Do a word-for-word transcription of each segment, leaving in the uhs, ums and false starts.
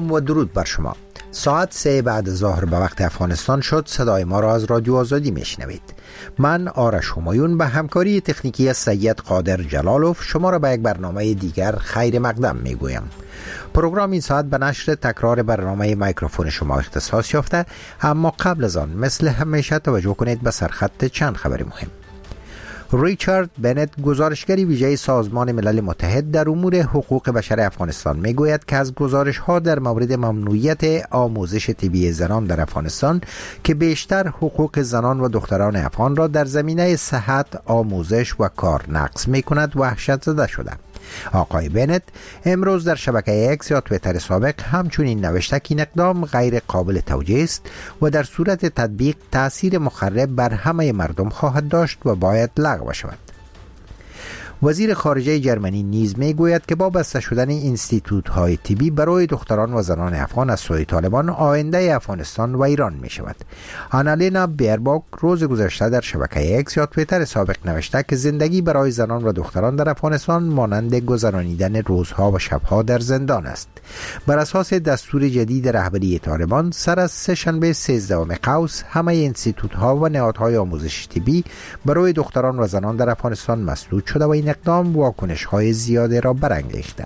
سلام و درود بر شما. ساعت سه بعد ظهر به وقت افغانستان شد. صدای ما را از رادیو آزادی میشنوید. من آرش همایون به همکاری تکنیکی سید قادر جلالوف شما را به یک برنامه دیگر خیر مقدم میگویم. پروگرام این ساعت به نشر تکرار برنامه میکروفون شما اختصاص یافته، اما قبل از آن مثل همیشه توجه کنید به سرخط چند خبر مهم. ریچارد بنت، گزارشگری ویژه سازمان ملل متحد در امور حقوق بشر افغانستان، میگوید که از گزارش‌ها در مورد ممنوعیت آموزش طبی زنان در افغانستان که بیشتر حقوق زنان و دختران افغان را در زمینه صحت، آموزش و کار نقض می‌کند، وحشت زده شده. آقای بنت امروز در شبکه اکس یا توییتر سابق همچنین نوشته که این اقدام غیر قابل توجیه است و در صورت تطبیق تأثیر مخرب بر همه مردم خواهد داشت و باید لغو شود. وزیر خارجه جرمنی نیز میگوید که با بسته شدن انستیتوت های طبی برای دختران و زنان افغان از سوی طالبان، آینده افغانستان و ایران می شود. آنالینا بیرباک روز گذشته در شبکه اکس یا توییتر سابق نوشته که زندگی برای زنان و دختران در افغانستان مانند گذرانیدن روزها و شبها در زندان است. بر اساس دستور جدید رهبری طالبان، سر از سه شنبه سیزدهم قوس همه انستیتوت ها و نهادهای آموزش طبی برای دختران و زنان در افغانستان مسدود شده و این اقدام واکنش های زیاده را برانگیخته.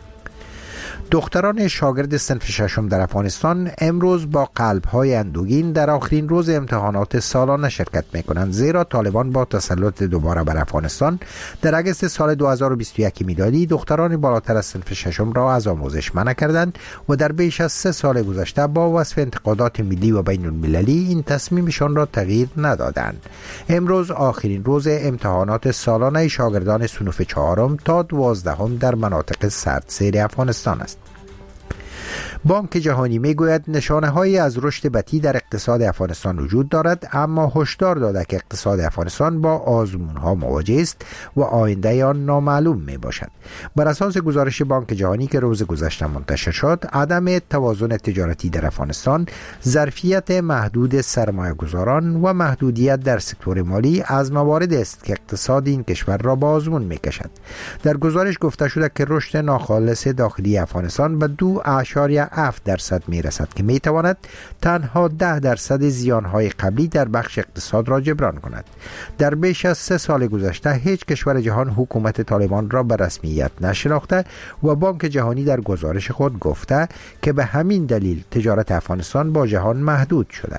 دختران شاگرد صنف ششم در افغانستان امروز با قلب های اندوگین در آخرین روز امتحانات سالانه شرکت می کنند، زیرا طالبان با تسلط دوباره بر افغانستان در اگست سال دو هزار و بیست و یک میلادی دختران بالاتر از صنف ششم را از آموزش منع کردند و در بیش از سه سال گذشته با وصف انتقادات ملی و بین المللی این تصمیمشان را تغییر ندادند. امروز آخرین روز امتحانات سالانه شاگردان صنف چهارم تا دوازدهم در مناطق سردسیر افغانستان است. بانک جهانی میگوید نشانه هایی از رشد بطیء در اقتصاد افغانستان وجود دارد، اما هشدار داده که اقتصاد افغانستان با آزمون ها مواجه است و آینده آن نامعلوم می باشد. بر اساس گزارش بانک جهانی که روز گذشته منتشر شد، عدم توازن تجارتی در افغانستان، ظرفیت محدود سرمایه گذاران و محدودیت در سکتور مالی از موارد است که اقتصاد این کشور را با آزمون می کشد. در گزارش گفته شده که رشد ناخالص داخلی افغانستان به دو اعشاریه هفت درصد می رسد که می تواند تنها ده درصد زیانهای قبلی در بخش اقتصاد را جبران کند. در بیش از سه سال گذشته هیچ کشور جهان حکومت طالبان را به رسمیت نشناخته و بانک جهانی در گزارش خود گفته که به همین دلیل تجارت افغانستان با جهان محدود شده.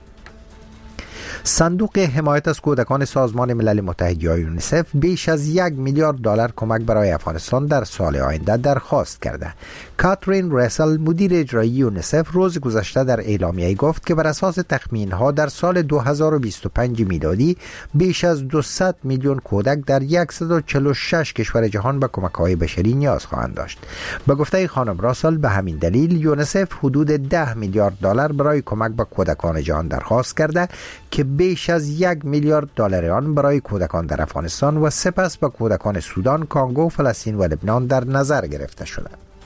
صندوق حمایت از کودکان سازمان ملل متحد یا یونیسف بیش از یک میلیارد دلار کمک برای افغانستان در سال آینده درخواست کرده. کاترین رسل، مدیر اجرایی یونیسف، روز گذشته در اعلامیه گفت که بر اساس تخمین‌ها در سال دو هزار و بیست و پنج میلادی بیش از دویست میلیون کودک در صد و چهل و شش کشور جهان به کمک‌های بشری نیاز خواهند داشت. به گفته خانم راسل، به همین دلیل یونیسف حدود ده میلیارد دلار برای کمک به کودکان جهان درخواست کرده که بیش از یک میلیارد دلار آن برای کودکان در افغانستان و سپس به کودکان سودان، کانگو، فلسطین و لبنان در نظر گرفته شده.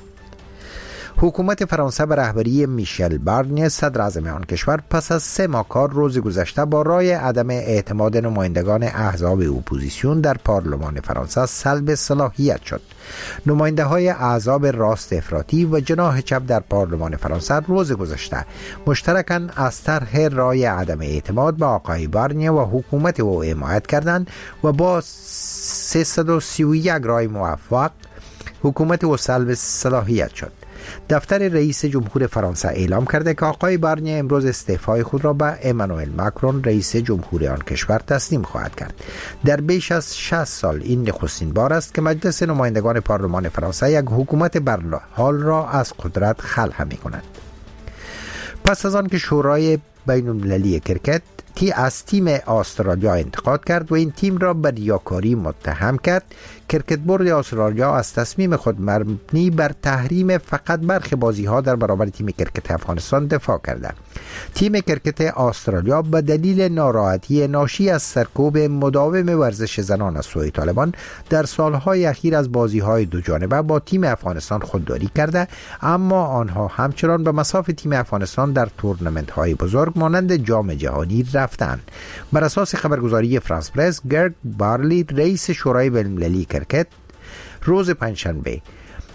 حکومت فرانسه به رهبری میشل بارنیه، صدر اعظم آن کشور، پس از سه ماه کار روز گذشته با رای عدم اعتماد نمایندگان احزاب اپوزیسیون در پارلمان فرانسه سلب صلاحیت شد. نماینده های احزاب راست افراطی و جناح چپ در پارلمان فرانسه روز گذشته مشترکاً از طرح رای عدم اعتماد به آقای بارنیه و حکومت او حمایت کردند و با سیصد و سی و یک رای موافق حکومت او سلب صلاحیت شد. دفتر رئیس جمهور فرانسه اعلام کرده که آقای بارنیه امروز استعفای خود را به امانوئل ماکرون، رئیس جمهور آن کشور، تسلیم خواهد کرد. در بیش از شصت سال این نخستین بار است که مجلس نمایندگان پارلمان فرانسه یک حکومت برحال را از قدرت خلع می کند. پس از آن که شورای بین المللی کرکت که از تیم استرالیا انتقاد کرد و این تیم را به ریاکاری متهم کرد، کرکت بورد استرالیا از تصمیم خود مبنی بر تحریم فقط برخی بازی‌ها در برابر تیم کرکت افغانستان دفاع کرده. تیم کرکت استرالیا به دلیل ناراحتی ناشی از سرکوب مداوم ورزش زنان از سوی طالبان در سالهای اخیر از بازی‌های دو جانبه با تیم افغانستان خودداری کرده، اما آنها همچنان به مصاف تیم افغانستان در تورنمنت‌های بزرگ مانند جام جهانی رفتند. بر اساس خبرگزاری فرانس پرس، گرگ بارلی، رئیس شورای بین‌المللی کرکت، روز پنجشنبه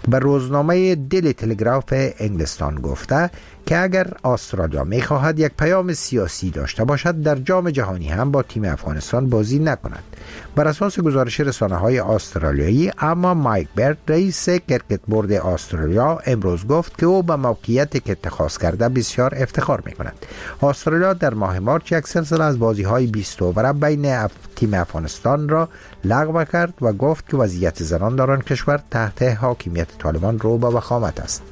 به روزنامه دیلی تلگراف انگلستان گفته که اگر استرالیا می‌خواهد یک پیام سیاسی داشته باشد در جام جهانی هم با تیم افغانستان بازی نکند. بر اساس گزارش رسانه‌های استرالیایی، اما مایک برد رئیس کرکت بورد استرالیا امروز گفت که او به موقعیتی که اتخاذ کرده بسیار افتخار می‌کند. استرالیا در ماه مارچ یک سلسله از بازی‌های بیست اووره بین اف... تیم افغانستان را لغو کرد و گفت که وضعیت زنان در آن کشور تحت حاکمیت طالبان رو به وخامت است.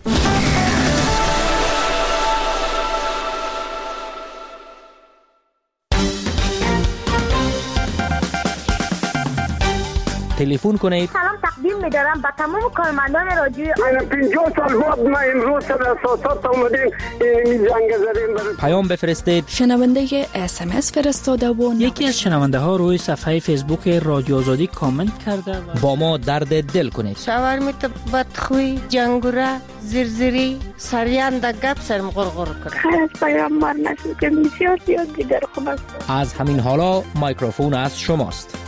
تلفن کنید. سلام تقدیم می‌دارم به تمام کارمندان رادیو. پنجاه سال بعد ما امروز در اساسات اومدیم این جنگ زدیم. پیام بفرستید. شنونده اس ام اس فرستاده و یکی از شنونده ها روی صفحه فیسبوک رادیو آزادی کامنت کرده و با ما درد دل کنید. شاورمیت بدخوی، جنگوره، زرزری، سریان در گپ سرم غرغر کنه. خیر از پیامبر نشد که بسیار زیاد دیگر خوب است. از همین حالا میکروفون از شماست.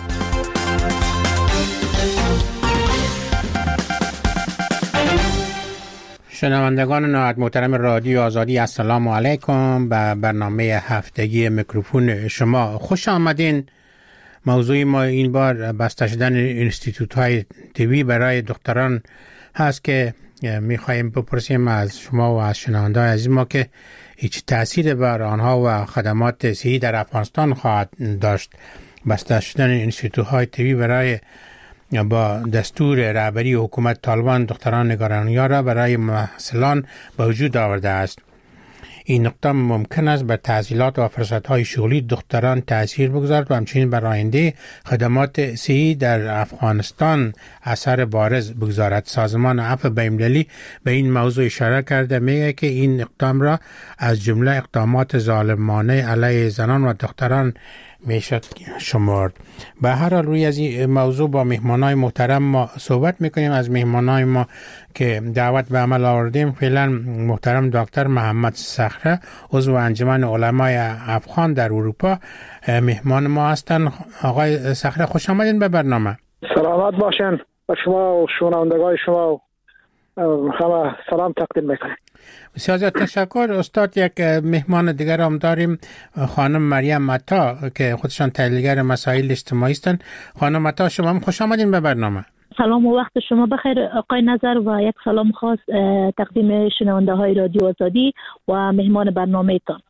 شنوندگان نهایت محترم رادیو آزادی، السلام علیکم. به برنامه هفتگی میکروفون شما خوش آمدین. موضوع ما این بار بسته شدن انستیتوت های طبی برای دختران هست که میخوایم بپرسیم از شما و از شنونده عزیز ما که هیچ تأثیر بر آنها و خدمات صحی در افغانستان خواهد داشت بسته شدن انستیتوت های طبی برای با دستور رهبری حکومت طالبان دختران نگرانی‌ها را برای محصلان به وجود آورده است. این نقطه ممکن است بر تحصیلات و فرصت‌های شغلی دختران تأثیر بگذارد و همچنین بر آینده خدمات صحی در افغانستان اثر بارز بگذارد. سازمان عفو بین‌المللی به این موضوع اشاره کرده، میگه که این اقدام را از جمله اقدامات ظالمانه علیه زنان و دختران میشد شمرد. به هر حال روی از این موضوع با مهمانای محترم ما صحبت میکنیم. از مهمانای ما که دعوت به عمل آوردیم فعلا محترم دکتر محمد صخره، عضو انجمن علمای افغان در اروپا مهمان ما هستند. آقای صخره خوش آمدین به برنامه. سلامت باشین و شما و شنوندگان شما همه سلام تقدیم میکنیم. بسیار زیاد تشکر. استاد، یک مهمان دیگر هم داریم، خانم مریم عطا که خودشان تحلیلگر مسائل اجتماعی هستند. خانم عطا شما هم خوش آمدین به برنامه. سلام و وقت شما بخیر آقای نظر و یک سلام خاص تقدیم شنونده های رادیو آزادی و مهمان برنامه تان.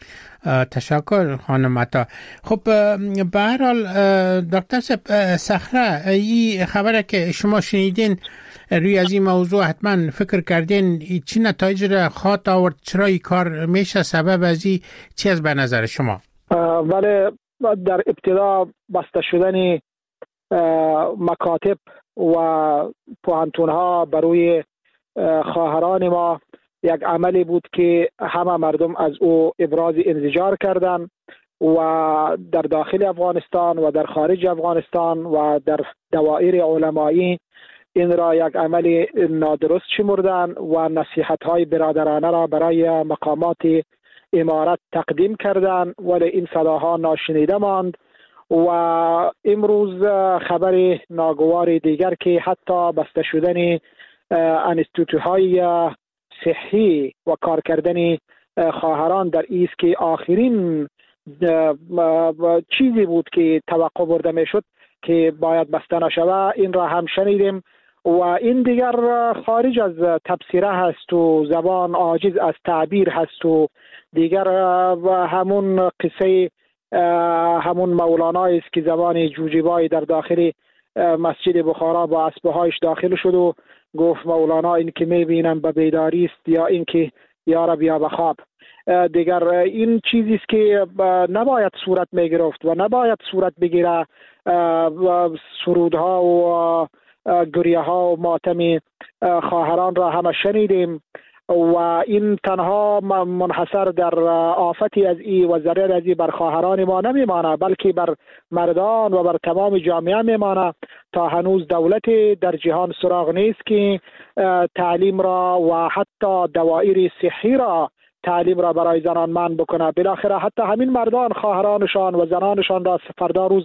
تشکر خانم عطا. خب به هر حال دکتر صخره، این خبره که شما شنیدین روی از این موضوع حتما فکر کردین چی نتایج را خواهد آورد؟ چرا این کار میشه؟ سبب از این چی از به نظر شما؟ ولی در ابتدا بسته شدن مکاتب و پوهنتون ها بروی خواهران ما یک عملی بود که همه مردم از او ابراز انزجار کردند و در داخل افغانستان و در خارج افغانستان و در دوائر علمایی این را یک عمل نادرست شمردن و نصیحت‌های برادرانه را برای مقامات امارت تقدیم کردند، ولی این صداها ناشنیده ماند. و امروز خبر ناگوار دیگر که حتی بسته شدن انستیتوت‌های صحی و کار کردن خواهران در ایست که آخرین چیزی بود که توقع برده میشد که باید بسته نشود، این را هم شنیدیم و این دیگر خارج از تبصره هست و زبان عاجز از تعبیر هست و دیگر همون قصه همون مولانایی است که زبان جوجیبایی در داخل مسجد بخارا با اسبهایش داخل شد و گفت مولانا این که میبینم به بیداری است یا این که یا رب یا بخواب. دیگر این چیزی است که نباید صورت میگرفت و نباید صورت بگیره. سرودها و گریه ها و ماتم خواهران را همه شنیدیم و این تنها منحصر در آفتی از ای و ضرر از ای بر خواهران ما نمیمانه، بلکه بر مردان و بر تمام جامعه میمانه. تا هنوز دولت در جهان سراغ نیست که تعلیم را و حتی دوائر صحی را تعلیم را برای زنان من بکنه. بالاخره حتی همین مردان خواهرانشان و زنانشان را فردا روز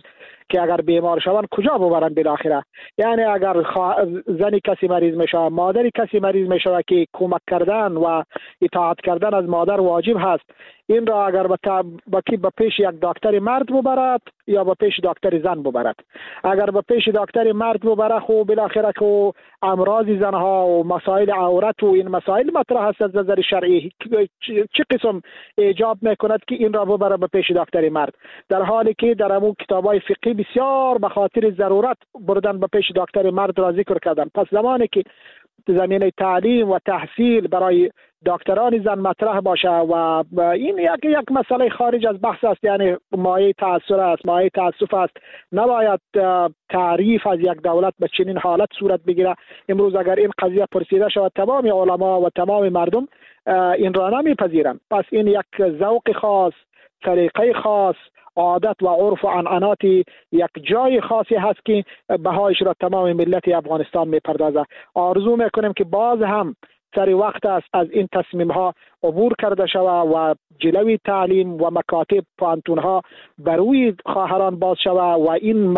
که اگر بیمار شوند کجا ببرن بالاخره؟ یعنی اگر خوا... زنی کسی مریض میشه، مادری کسی مریض میشه که کمک کردن و اطاعت کردن از مادر واجب هست، این را اگر با کی به پیش یک دکتر مرد ببرد یا به پیش دکتر زن ببرد؟ اگر به پیش دکتر مرد ببرد خب بالاخره که امراض زنها و مسائل عورت و این مسائل مطرح است از نظر شرعی، چه قسم ایجاب میکند که این را ببره به پیش دکتر مرد، در حالی که در امون کتابای فقهی بسیار به خاطر ضرورت بردن به پیش دکتر مرد را ذکر کردن. پس زمانی که زمینه تعلیم و تحصیل برای دکتران زن مطرح باشه و این یک یک مسئله خارج از بحث است، یعنی مایه تأثیر است، مایه تأسف است، نباید تعریف از یک دولت به چنین حالت صورت بگیره. امروز اگر این قضیه پرسیده شود تمام علما و تمام مردم این را نمیپذیرند. پس این یک ذوق خاص، طریقه خاص، عادت و عرف و عنعنات یک جای خاصی هست که بهایش را تمام ملت افغانستان میپردازه. آرزو میکنیم که باز هم سری وقت است از این تصمیم ها عبور کرده شود و جلوی تعلیم و مکاتب پانتون ها بروی خواهران باز شود و این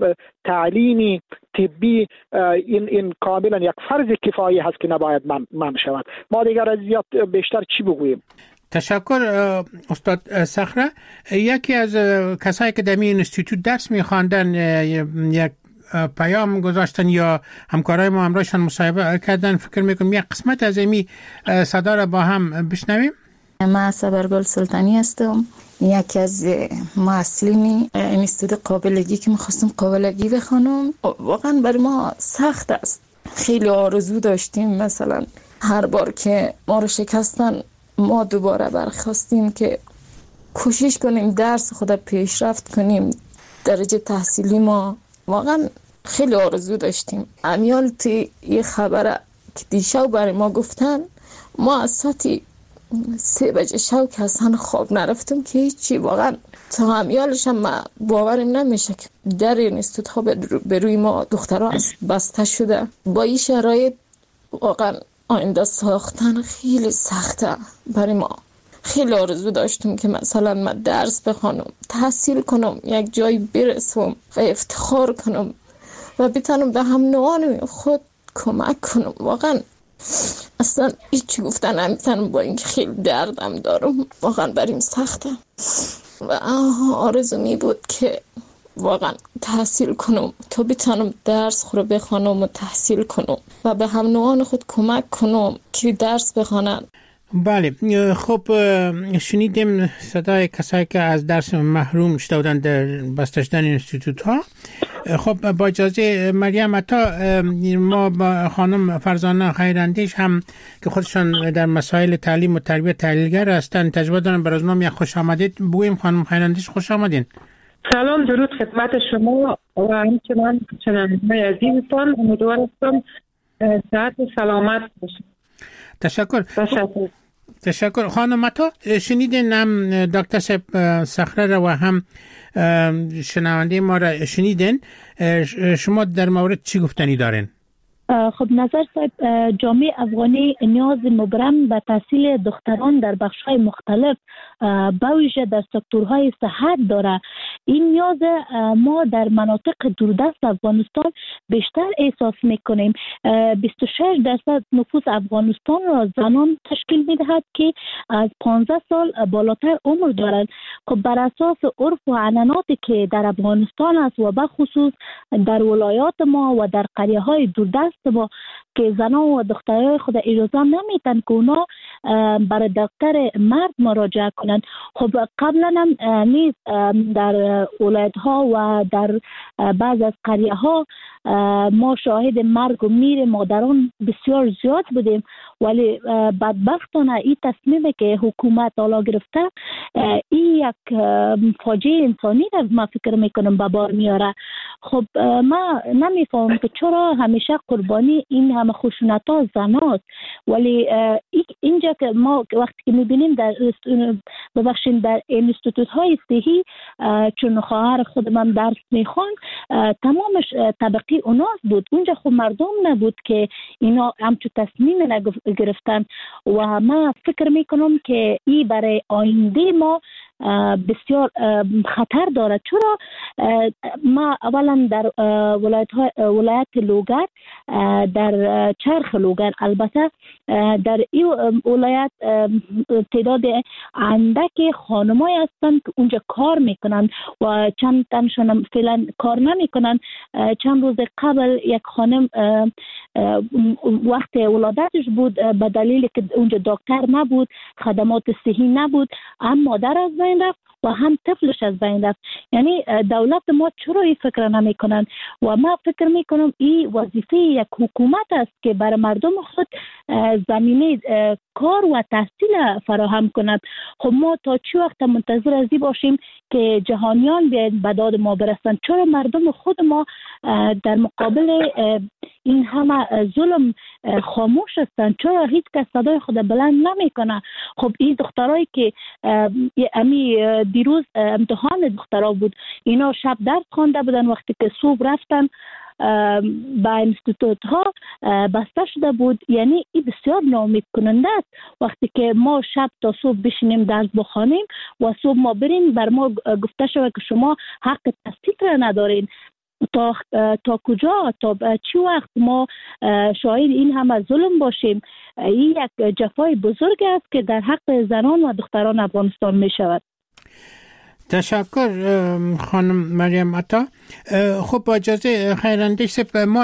تعلیمی طبی این این کاملا یک فرض کفایی هست که نباید من من شود. ما دیگر از زیاد بیشتر چی بگوییم؟ تشکر استاد صخره. یکی از کسایی که در این اینستیتوت درس می‌خواندن یک پیام گذاشتن یا همکارای ما همراهشان مصاحبه کردن، فکر میکنم یک قسمت از این صدا را با هم بشنویم. من صبرگل سلطانی هستم، یکی از معلمین اینستیتوت قابلگی که میخواستم قابلگی بخونم. واقعا برای ما سخت است، خیلی آرزو داشتیم مثلا هر بار که ما رو شکستن ما دوباره برخواستیم که کوشش کنیم درس خود پیشرفت کنیم، درجه تحصیلی ما واقعا خیلی آرزو داشتیم. امیال تی یه خبره که دیشب برای ما گفتن، ما از ساعتی سه بجه شب که اصلا خواب نرفتم که هیچی. واقعا تا امیالش هم باورم نمیشه که در این اینستیتوت ها به روی ما دخترها بسته شده. با این شرایط واقعا آینده ساختن خیلی سخته برای ما. خیلی آرزو داشتم که مثلا من درس بخونم، تحصیل کنم، یک جای برسم و افتخار کنم و بتونم به هم نوعان خود کمک کنم. واقعا اصلا هیچی گفتن نمیتونم با اینکه خیلی دردم دارم، واقعا بریم سخته و آرزو می بود که واقعا تحصیل کنم تا بتونم درس خود بخونم و تحصیل کنم و به هم نوعان خود کمک کنم که درس بخونن. بله، خب شنیدیم صدای کسایی که از درس محروم شده بودن در بسته شدن اینستیتوت ها. خب با اجازه مریم عطا، ما با خانم فرزانه خیراندیش هم که خودشان در مسائل تعلیم و تربیت تحلیلگر هستند تجربه دارن، برای ما یک خوش آمدید بگوییم. خانم خیراندیش خوش آمدین. سلام، درود خدمت شما و همچنان شنوندگان عزیزتان. امیدوارم صحت و سلامت باشید. تشکر. تشکر. تشکر. خانم عطا، شنیدین هم دکتر صخره را و هم شنونده ما را شنیدین، شما در مورد چی گفتنی دارین؟ خب نظر صاحب، جامعه افغانی نیاز مبرم به تحصیل دختران در بخش‌های مختلف به ویژه در سکتورهای صحت داره. این نیاز ما در مناطق دوردست افغانستان بیشتر احساس میکنیم. بیست و شش درصد نفوس افغانستان را زنان تشکیل میدهد که از پانزده سال بالاتر عمر دارند. خب بر اساس عرف و عنعناتی که در افغانستان است و به خصوص در ولایات ما و در قریه های دوردست ما که زنان و دخترای خود اجازه نمیتن که اونا برای دکتر مرد مراجعه کنند. خب قبلا هم نیز در ولایت ها و در بعض از قریه ها ما شاهد مرگ و میر مادران بسیار زیاد بودیم، ولی بدبختانه این تصمیمی که حکومت حالا گرفته این یک فاجعه انسانی را ما فکر میکنم به بار میاره. خب ما نمیفهمم که چرا همیشه قربانی این همه خشونت ها زناست، ولی اینجا که ما وقتی که میبینیم در ببخشید در اینستیتوت های صحی، چون خواهر خود من درس میخوان تمامش طبقی اوناست بود، اونجا خب مردم نبود که اینا همچون تصمیم نگرفتن و ما فکر میکنم که این برای آینده ما بسیار خطر دارد. چرا؟ ما اولا در ولایت ولایت لوگر، در چرخ لوگر، البته در این ولایت تعداد اندک خانمایی هستند که اونجا کار میکنند و چند تنشان فعلا کار نمیکنند. چند روز قبل یک خانم وقت ولادتش بود، به دلیل که اونجا دکتر نبود، خدمات صحی نبود، هم مادر از بین رفت و هم طفلش از بین رفت. یعنی دولت ما چرا این فکر نمی کنن؟ و ما فکر می کنم این وظیفه یک حکومت است که برای مردم خود زمینه کار و تحصیل فراهم کند. خب ما تا چه وقت منتظر از این باشیم که جهانیان بیاید به داد ما برسند؟ چرا مردم خود ما در مقابل این همه ظلم خاموش هستند؟ چرا هیچ کس صدای خود بلند نمی کنه؟ خب این دخترایی که امی دیروز امتحان دخترها بود، اینا شب درس خوانده بودن، وقتی که صبح رفتن با انستیتوت ها بسته شده بود. یعنی این بسیار ناامید کننده است وقتی که ما شب تا صبح بشینیم درس بخوانیم و صبح ما بریم بر ما گفته شود که شما حق تحصیل را ندارین. تا تا کجا، تا چی وقت ما شاهد این همه ظلم باشیم؟ این یک جفای بزرگ است که در حق زنان و دختران افغانستان می شود. تشکر خانم مریم عطا. خب با اجازه خیراندیش سپ، ما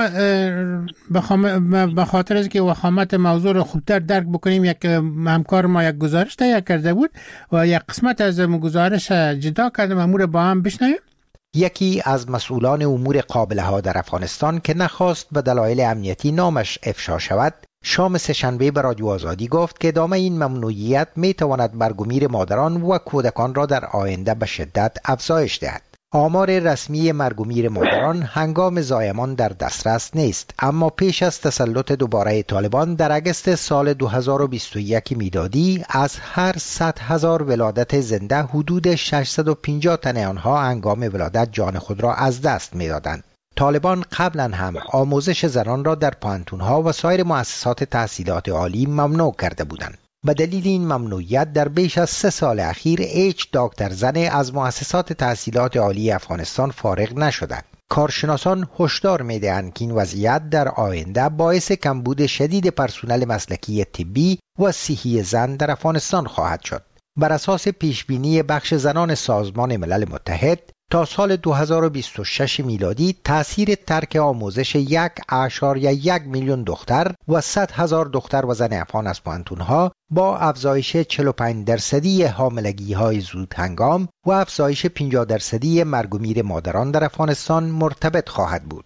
به خاطر از که وخامت موضوع رو خوبتر درک بکنیم، یک همکار ما یک گزارش تهیه کرده بود و یک قسمت از گزارش جدا کردم، امور با هم بشنویم. یکی از مسئولان امور قابله ها در افغانستان که نخواست به دلایل امنیتی نامش افشا شود، شام سه‌شنبه به رادیو آزادی گفت که ادامه این ممنوعیت می تواند مرگ و میر مادران و کودکان را در آینده به شدت افزایش دهد. آمار رسمی مرگ و میر مادران هنگام زایمان در دسترس نیست، اما پیش از تسلط دوباره طالبان در اگست سال دو هزار و بیست و یک میلادی از هر صد هزار ولادت زنده حدود ششصد و پنجاه تن آنها هنگام ولادت جان خود را از دست می‌دادند. طالبان قبلا هم آموزش زنان را در پانتون‌ها و سایر مؤسسات تحصیلات عالی ممنوع کرده بودند. به دلیل این ممنوعیت در بیش از سه سال اخیر هیچ دکتر زن از مؤسسات تحصیلات عالی افغانستان فارغ نشدند. کارشناسان هشدار می‌دهند که این وضعیت در آینده باعث کمبود شدید پرسنل مسلکی طبی و صحی زن در افغانستان خواهد شد. بر اساس پیشبینی بخش زنان سازمان ملل متحد، تا سال دو هزار و بیست و شش میلادی تأثیر ترک آموزش یک اشاریه یک میلیون دختر و صد هزار دختر و زن افغان از پانتونها با افزایش چهل و پنج درصدی حاملگی های زود هنگام و افزایش پنجاه درصدی مرگ و میر مادران در افغانستان مرتبط خواهد بود.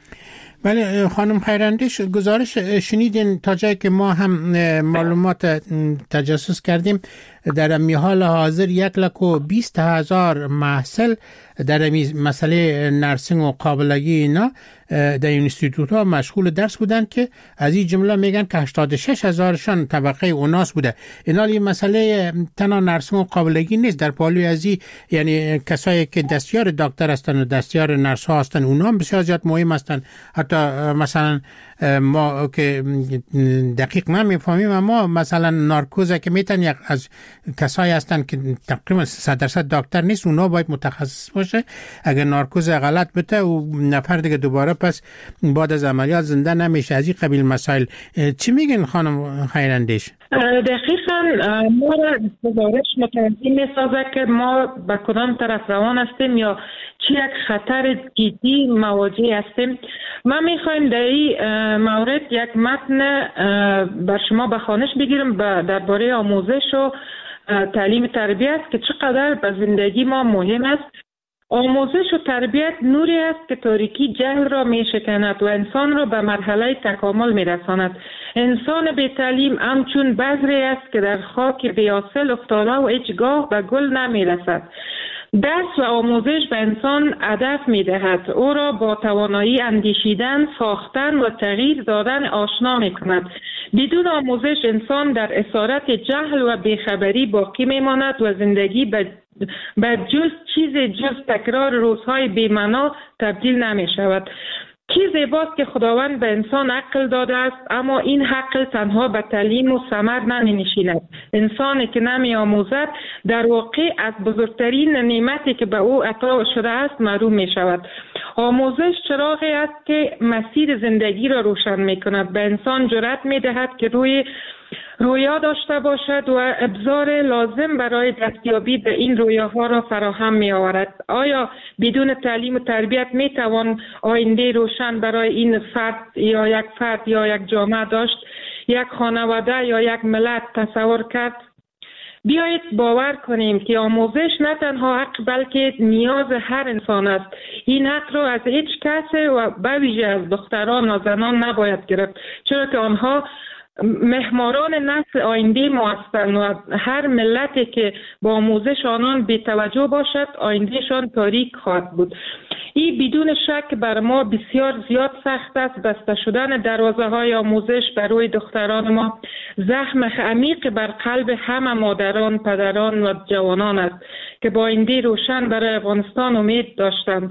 بله خانم خیراندیش، گزارش شنیدین. تا جایی که ما هم معلومات تجسس کردیم، در امی حال حاضر یک لک و بیست هزار محصل در امی مسئله نرسینگ و قابلگی اینا در اینستیتوت ها مشغول درس بودن که از این جمله میگن که هشتاد و شش هزارشان طبقه اوناس بوده. اینا این مسئله تنها نرسینگ و قابلگی نیست، در پالوی از این یعنی کسایی که دستیار دکتر هستن و دستیار نرس ها هستن اونا هم بسیار زیاد مهم هستن. حتی مثلا ما که دقیق نمیفهمیم، اما مثلا نارکوزه که میتن یک از کسایی هستن که تقریبا صد درصد دکتر نیست، اونا باید متخصص باشه. اگر نارکوز غلط بده و نفر دیگه دوباره پس بعد از عملیات زنده نمیشه. از این قبیل مسائل چی میگن خانم خیراندیش؟ دقیقاً ما را گزارش متوجه میسازه که ما به کدام طرف روان هستیم یا چی یک خطر جدی مواجه هستیم. ما میخوایم در این مورد یک متن بر شما به خوانش بگیرم درباره آموزش و تعلیم تربیت که چقدر به زندگی ما مهم است. آموزش و تربیت نوری است که تاریکی جهل را می شکند و انسان را به مرحله تکامل می رساند. انسان بی تعلیم همچون بذری است که در خاک بی حاصل افتاده و هیچگاه به گل نمی رسد. درس و آموزش به انسان هدف می دهد. او را با توانایی اندیشیدن، ساختن و تغییر دادن آشنا می کند. بدون آموزش انسان در اسارت جهل و بیخبری باقی می ماند و زندگی به به جز چیز جز تکرار روزهای بی‌معنا تبدیل نمی شود. کی زیباست که خداوند به انسان عقل داده است، اما این عقل تنها به تعلیم و ثمر نمی نشیند. انسانی که نمی آموزد در واقع از بزرگترین نعمتی که به او عطا شده است محروم می شود. آموزش چراغی است که مسیر زندگی را روشن می کند. به انسان جرأت می دهد که روی رویا داشته باشد و ابزار لازم برای دستیابی به این رویاها را فراهم می آورد. آیا بدون تعلیم و تربیت می توان آینده روشن برای این فرد یا یک فرد یا یک جامعه داشت، یک خانواده یا یک ملت تصور کرد؟ بیایید باور کنیم که آموزش نه تنها حق بلکه نیاز هر انسان است. این حق را از هیچ کس و به ویژه از دختران و زنان نباید گرفت، چرا که آنها محوران نسل آینده ما هستند و هر ملتی که با آموزش آنان بی توجه باشد آیندهشان تاریک خواهد بود. این بدون شک بر ما بسیار زیاد سخت است. بسته شدن دروازه های آموزش بر روی دختران ما زخم عمیق بر قلب همه مادران، پدران و جوانان است که با آینده روشن برای افغانستان امید داشتند.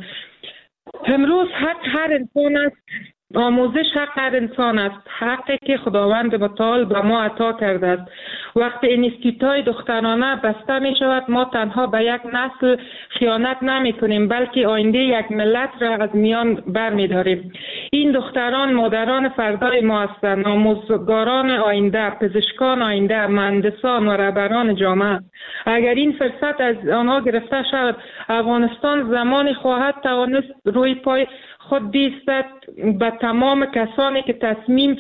امروز حق هر انسان است. آموزش حق هر انسان است، حقی که خداوند متعال به ما عطا کرده است. وقتی اینستیتوت‌های دخترانه بسته می شود، ما تنها به یک نسل خیانت نمی کنیم بلکه آینده یک ملت را از میان بر می داریم. این دختران مادران فردای ما هستند، آموزگاران آینده، پزشکان آینده، مهندسان و رهبران جامعه. اگر این فرصت از آنها گرفته شود، افغانستان زمانی خواهد توانست روی پای خود بیستد. به تمام کسانی که تصمیم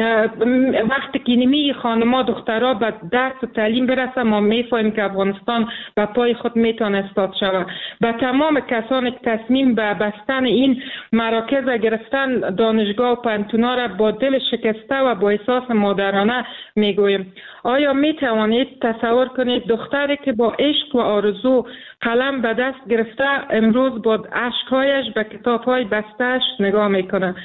وقتی که نمی خانما دخترها به درس و تعلیم برسه، ما میفهمیم که افغانستان به پای خود میتونه استاد شود. به تمام کسانی که تصمیم به بستن این مراکز گرفتن دانشگاه و پانتونا را با دل شکسته و با احساس مادرانه میگویم. آیا میتوانید تصور کنید دختری که با عشق و آرزو قلم به دست گرفته امروز با اشکهایش به کتاب‌های بسته‌اش نگاه میکنه؟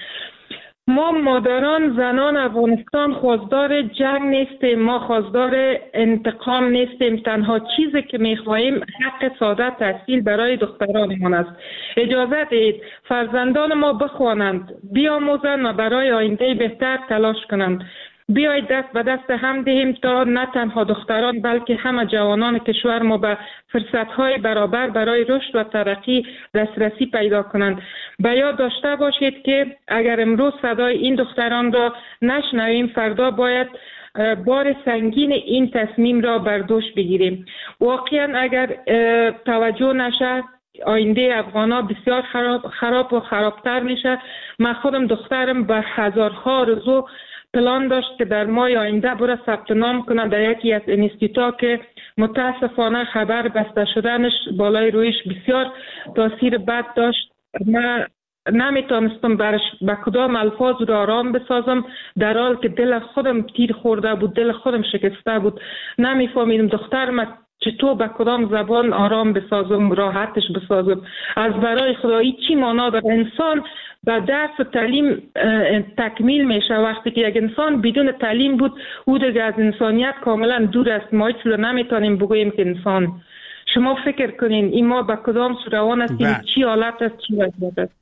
ما مادران زنان افغانستان خواستار جنگ نیستیم، ما خواستار انتقام نیستیم. تنها چیزی که میخواهیم حق سعادت تحصیل برای دخترانمان است. اجازه دهید فرزندان ما بخوانند، بیاموزند و برای آینده بهتر تلاش کنند. بیایید دست به دست هم دهیم تا نه تنها دختران بلکه همه جوانان کشور ما به فرصت‌های برابر برای رشد و ترقی دسترسی پیدا کنند. به یاد داشته باشید که اگر امروز صدای این دختران را نشنویم، فردا باید بار سنگین این تصمیم را بر دوش بگیریم. واقعا اگر توجه نشه آینده افغانا بسیار خراب, خراب و خرابتر میشه. من خودم دخترم به هزارها آرزو پلان داشت که در ماه آینده بره ثبت نام کنه در یکی از اینستیتوت‌ها که متاسفانه خبر بسته شدنش بالای رویش بسیار تاثیر بد داشت. من نمیتونستم برش به کدام الفاظ را آرام بسازم در حال که دل خودم تیر خورده بود، دل خودم شکسته بود. نمیفهمیدم دخترم چطور به کدام زبان آرام بسازم، راحتش بسازم. از برای خدایی چی معنا داره؟ انسان با درس و تعلیم تکمیل میشه. وقتی که یک انسان بدون تعلیم بود او دیگه از انسانیت کاملا دور است. ما هیچ رو نمیتونیم بگوییم که انسان. شما فکر کنین این ما به کدام روان هستیم، چی حالت است، چی وضعیت است.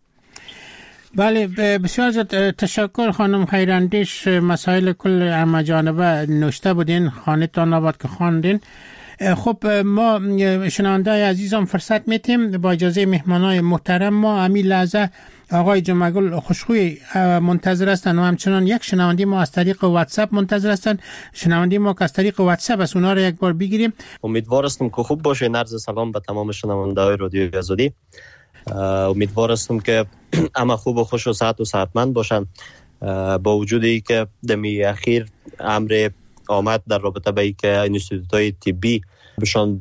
بله بسیار زیاد تشکر خانم خیراندیش. مسائل کل همه جانبه نوشته بودین، خانه تان آباد که خواندین. خب ما شنونده عزیزم فرصت میتیم با اجازه مهمانای محترم ما همین لحظه آقای جمعگل خوشخوی منتظر هستند و همچنان یک شنوندی ما از طریق واتساپ منتظر هستند. شنوندی ما که از طریق واتساپ از اونا رو یک بار بگیریم. امیدوار هستم که خوب باشه. عرض سلام به تمام شنونده های رادیو آزادی. امیدوار هستم که همه خوب و خوش و صحت و صحتمند باشن. با وجود ای که دمی اخیر امر آمد در رابطه با اینکه اینستیتوت‌های طبی بشان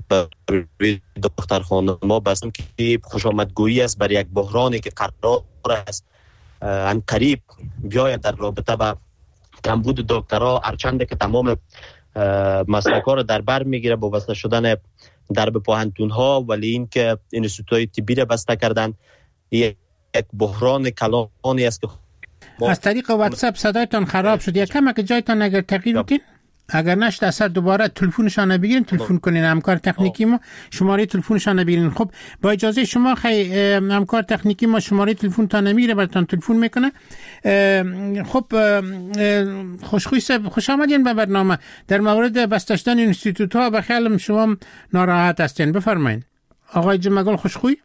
به دخترخانه ما بستم که خوش آمدگویی است برای یک بحرانی که قرار است ان قریب بیاید در رابطه با کمبود دکترها، هرچند که تمام مسلک‌ها را در بر میگیره با بسته شدن درب پوهنتون‌ها، ولی این که اینستیتوت‌های طبی را بسته کردن یک بحران کلانی است که از طریق واتساپ صدایتان خراب شد. یک کم که جایتان اگر تغییر بدین. اگر نشد اثر دوباره تلفنشان بگیرین، تلفن کنین همکار تکنیکی ما، شماره تلفنشان بگیرین. خب با اجازه شما خی همکار تکنیکی ما شماره تلفن تا نمیره براتون تلفن میکنه. خب خوشخوی صاحب خوش آمدین به برنامه. در مورد بسته شدن اینستیتوت ها به خیالم شما ناراحت هستین، بفرمایید آقای جمعگل خوشخوی.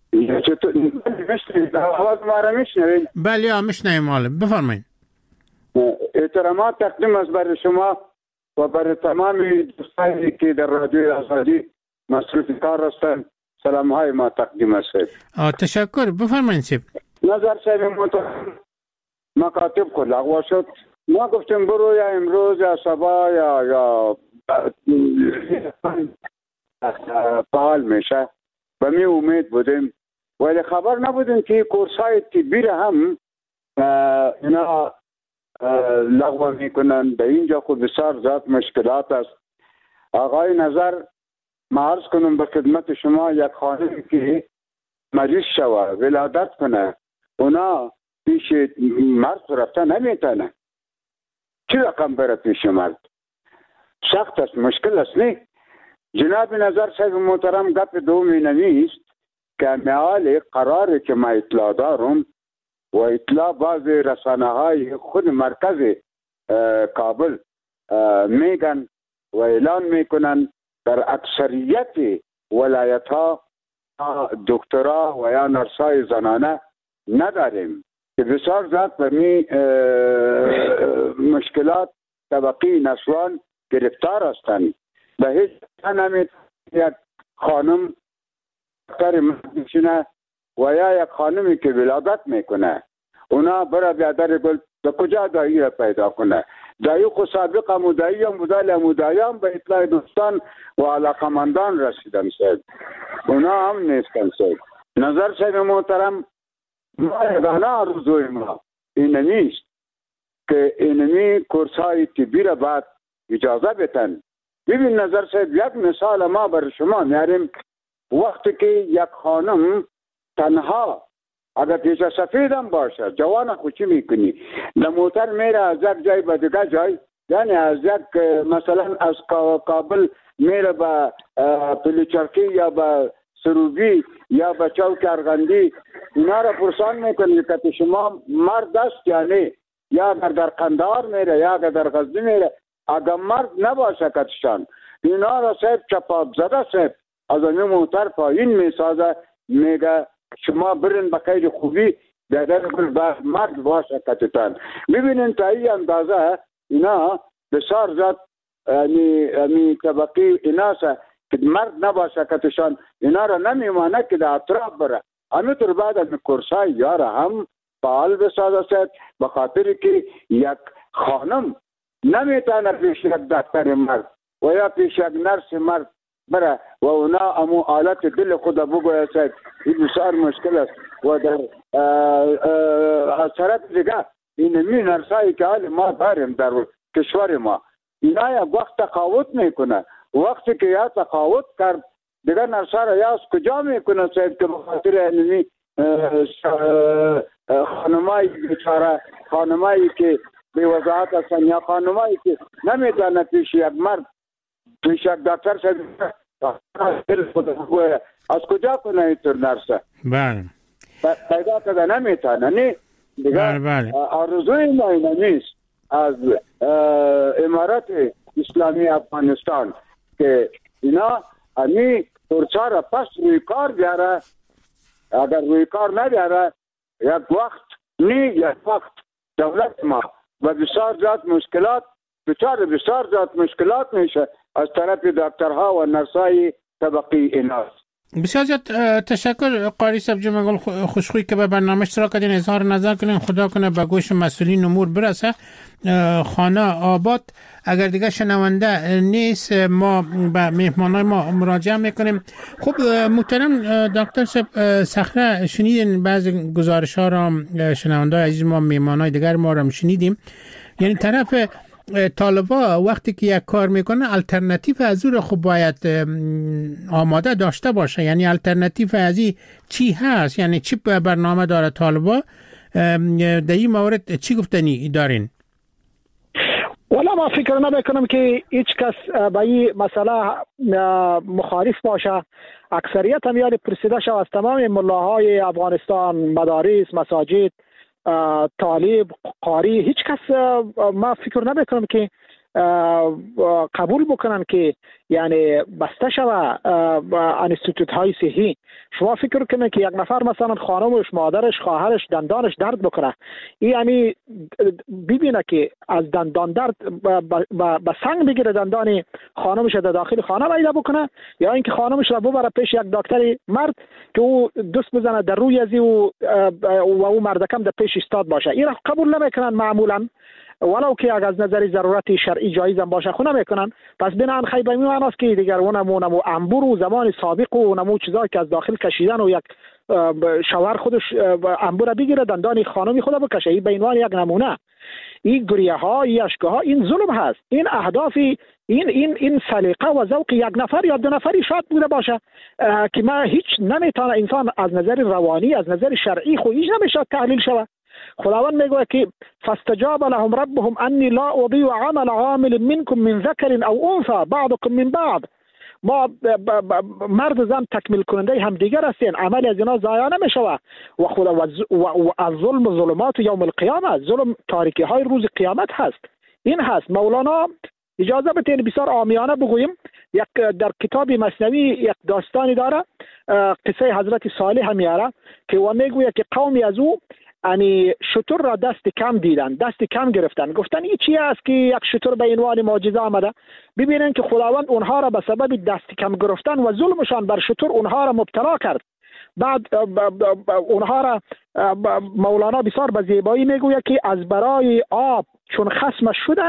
آواز ما را میشنوید؟ بله میشنویم حالا، بفرمایید. احترامات تقدیم است برای شما و برای تمام دوستانی که در رادیوی آزادی مصروف کار هستند. سلام های ما تقدیم است. تشکر، بفرمایید سیب. نظر صاحب محترم مکاتب کو لغو شد. ما گفتیم برو یا امروز یا صبح یا یا فعال میشه و می امید بودیم، ولی خبر نبودیم که کورسای طبی را هم اینا لغو میکنن. در اینجا خود بسیار زیاد مشکلات است. آقای نظر ما عرض کنم به خدمت شما، یک خانمی که مریض شوه ولادت کنه اونا پیش مرد رفته نمیتونه، چی رقم بره پیش مرد؟ سخت است، مشکل است. نه جناب نظر صاحب محترم گپ دومی نویست که میال قراره که ما اطلاع دارم و اطلاع بعض رسانه های خود مرکز کابل میگن و اعلان میکنن در اکثریت ولایت ها دکترا و یا نرسای زنانه نداریم که بسیار زیاد به می مشکلات طبقی نسوان گرفتار هستند. به هیچ نمید یک خانم دکتر میشینه و یا یک خانمی که ولادت میکنه اونا برای بیادر گل به کجا دایی را پیدا کنه؟ دایی خود سابق مدعی هم بودال مدعی هم به اطلاع دوستان و علاقمندان رسیدن سید، اونا هم نیستن سید. نظر صاحب محترم ما یگانه آرزوی ما این نیست که اینمی کورس های طبی را بعد اجازه بتن. ببین نظر صاحب یک مثال ما بر شما میاریم. وقتی که یک خانم تنها اگر پیش سفید هم باشه جوان خوشی میکنی در موتر میره از یک جای به دیگه جای، یعنی از یک مثلا از کابل میره به پلیچرکی یا به سروبی یا به چوک ارغندی، اینا را پرسان میکنی که شما مرد است یعنی، یا اگر در قندهار میره یا اگر در غزنی میره اگر مرد نباشه کتشان اینا را صاحب چپاب زده صاحب از این موتر پایین میسازه، میگه شما برین به خیر خوبی در در بر مرد باشه کتتان. ببینین تا این اندازه اینا بسیار زد یعنی طبقی ایناسه که مرد نباشه کتشان اینا را نمیمانه که در اطراف بره. همینطور بعد از کورسای یاره هم فعال بسازه سید به خاطر که یک خانم نمیتونه پیش یک دکتر مرد و یا پیش یک نرس مرد بره و اونا امو آلت دل خود بگوید سید. این بسیار مشکل است و در از طرف دیگه این می نرسایی که حال ما داریم در کشور ما اینا یک وقت تقاوت میکنه. وقتی که یا تقاوت کرد دیگه نرسا را یا از کجا میکنه سید که بخاطر اینمی خانمایی بیچاره خانمایی که به وضاحت هستن یا خانمایی که نمیتونه پیش یک مرد پیش یک دکتر شد از کجا کنه اینطور نرسه؟ بله پیدا کده نمیتونه. نه دیگه آرزوی ما اینه نیست از امارت اسلامی افغانستان که اینا همی ترچا را پس روی کار بیاره. اگر روی کار نبیاره یک وقت نی یک وقت دولت ما و بسیار زیاد مشکلات بسیار بسیار زیاد مشکلات میشه از طرف دکترها و نرسای طبقی ایناس. بسیار زیاد تشکر قاری صاحب جمعگل خوشخوی که به برنامه اشتراک کردین، اظهار نظر کنین. خدا کنه به گوش مسئولین امور برسه. خانه آباد اگر دیگه شنونده نیست ما به مهمانای ما مراجعه میکنیم. خب محترم دکتر صاحب صخره شنیدین بعضی گزارش ها را شنونده عزیز ما مهمانای دیگر ما را شنیدیم، یعنی طرف طالبا وقتی که یک کار میکنه الटरनेटिव از او خب باید آماده داشته باشه. یعنی الटरनेटिव از این چی هست؟ یعنی چی برنامه داره طالبا؟ در این مورد چی گفتنی دارین؟ والا نه ما فکر نمیکنم که هیچ کس به این مسئله مخالف باشه. اکثریت هم یاد پرسیده شد از تمام ملاهای افغانستان، مدارس، مساجد، طالب، قاری، هیچ کس ما فکر نمیکنم که قبول بکنن که یعنی بسته شوه انستیتوت های صحی. شما فکر کنید که یک نفر مثلا خانمش، مادرش، خواهرش دندانش درد بکنه، این یعنی ببینه که از دندان درد به سنگ بگیره دندان خانمش در داخل خانه پیدا بکنه، یا اینکه خانمش را ببره پیش یک دکتر مرد که او دست بزنه در روی ازی و و او مردکم در پیش استاد باشه. این را قبول نمیکنن معمولا، ولو که اگر از نظر ضرورت شرعی جایز هم باشه خونه میکنن. پس بنان خیلی به میان است که دیگر اونمو نمو انبور و زمان سابق و نمو چیزایی که از داخل کشیدن و یک شوهر خودش انبور بگیره دندان خانمی خود بکشه، این به عنوان یک نمونه. این گریه ها، این اشک ها، این ظلم هست. این اهداف این این این سلیقه و ذوق یک نفر یا دو نفری شاید بوده باشه که ما هیچ نمیتونه انسان از نظر روانی، از نظر شرعی خو هیچ نمیشه تحلیل شود. خداوند میگه که فاستجاب لهم ربهم انی لا اضیع عمل عامل منکم من ذکر او انثى بعضکم من بعض. ما مرد زن تکمیل کننده هم دیگر هستین، عمل از اینا ضایع نمیشه. و خدا و الظلم ظلمات یوم القیامه، ظلم تاریکی های روز قیامت هست. این هست. مولانا اجازه بدین بسیار عامیانه بگویم، یک در کتاب مثنوی یک داستانی داره، قصه حضرت صالح میاره که و میگوید که قومی از او یعنی شتر را دست کم دیدن، دست کم گرفتن، گفتن این چی است که یک شتر به عنوان معجزه آمده. ببینن که خداوند اونها را به سبب دست کم گرفتن و ظلمشان بر شتر اونها را مبتلا کرد. بعد اونها را مولانا بسیار به زیبایی میگوید که از برای آب چون خصمش شدن،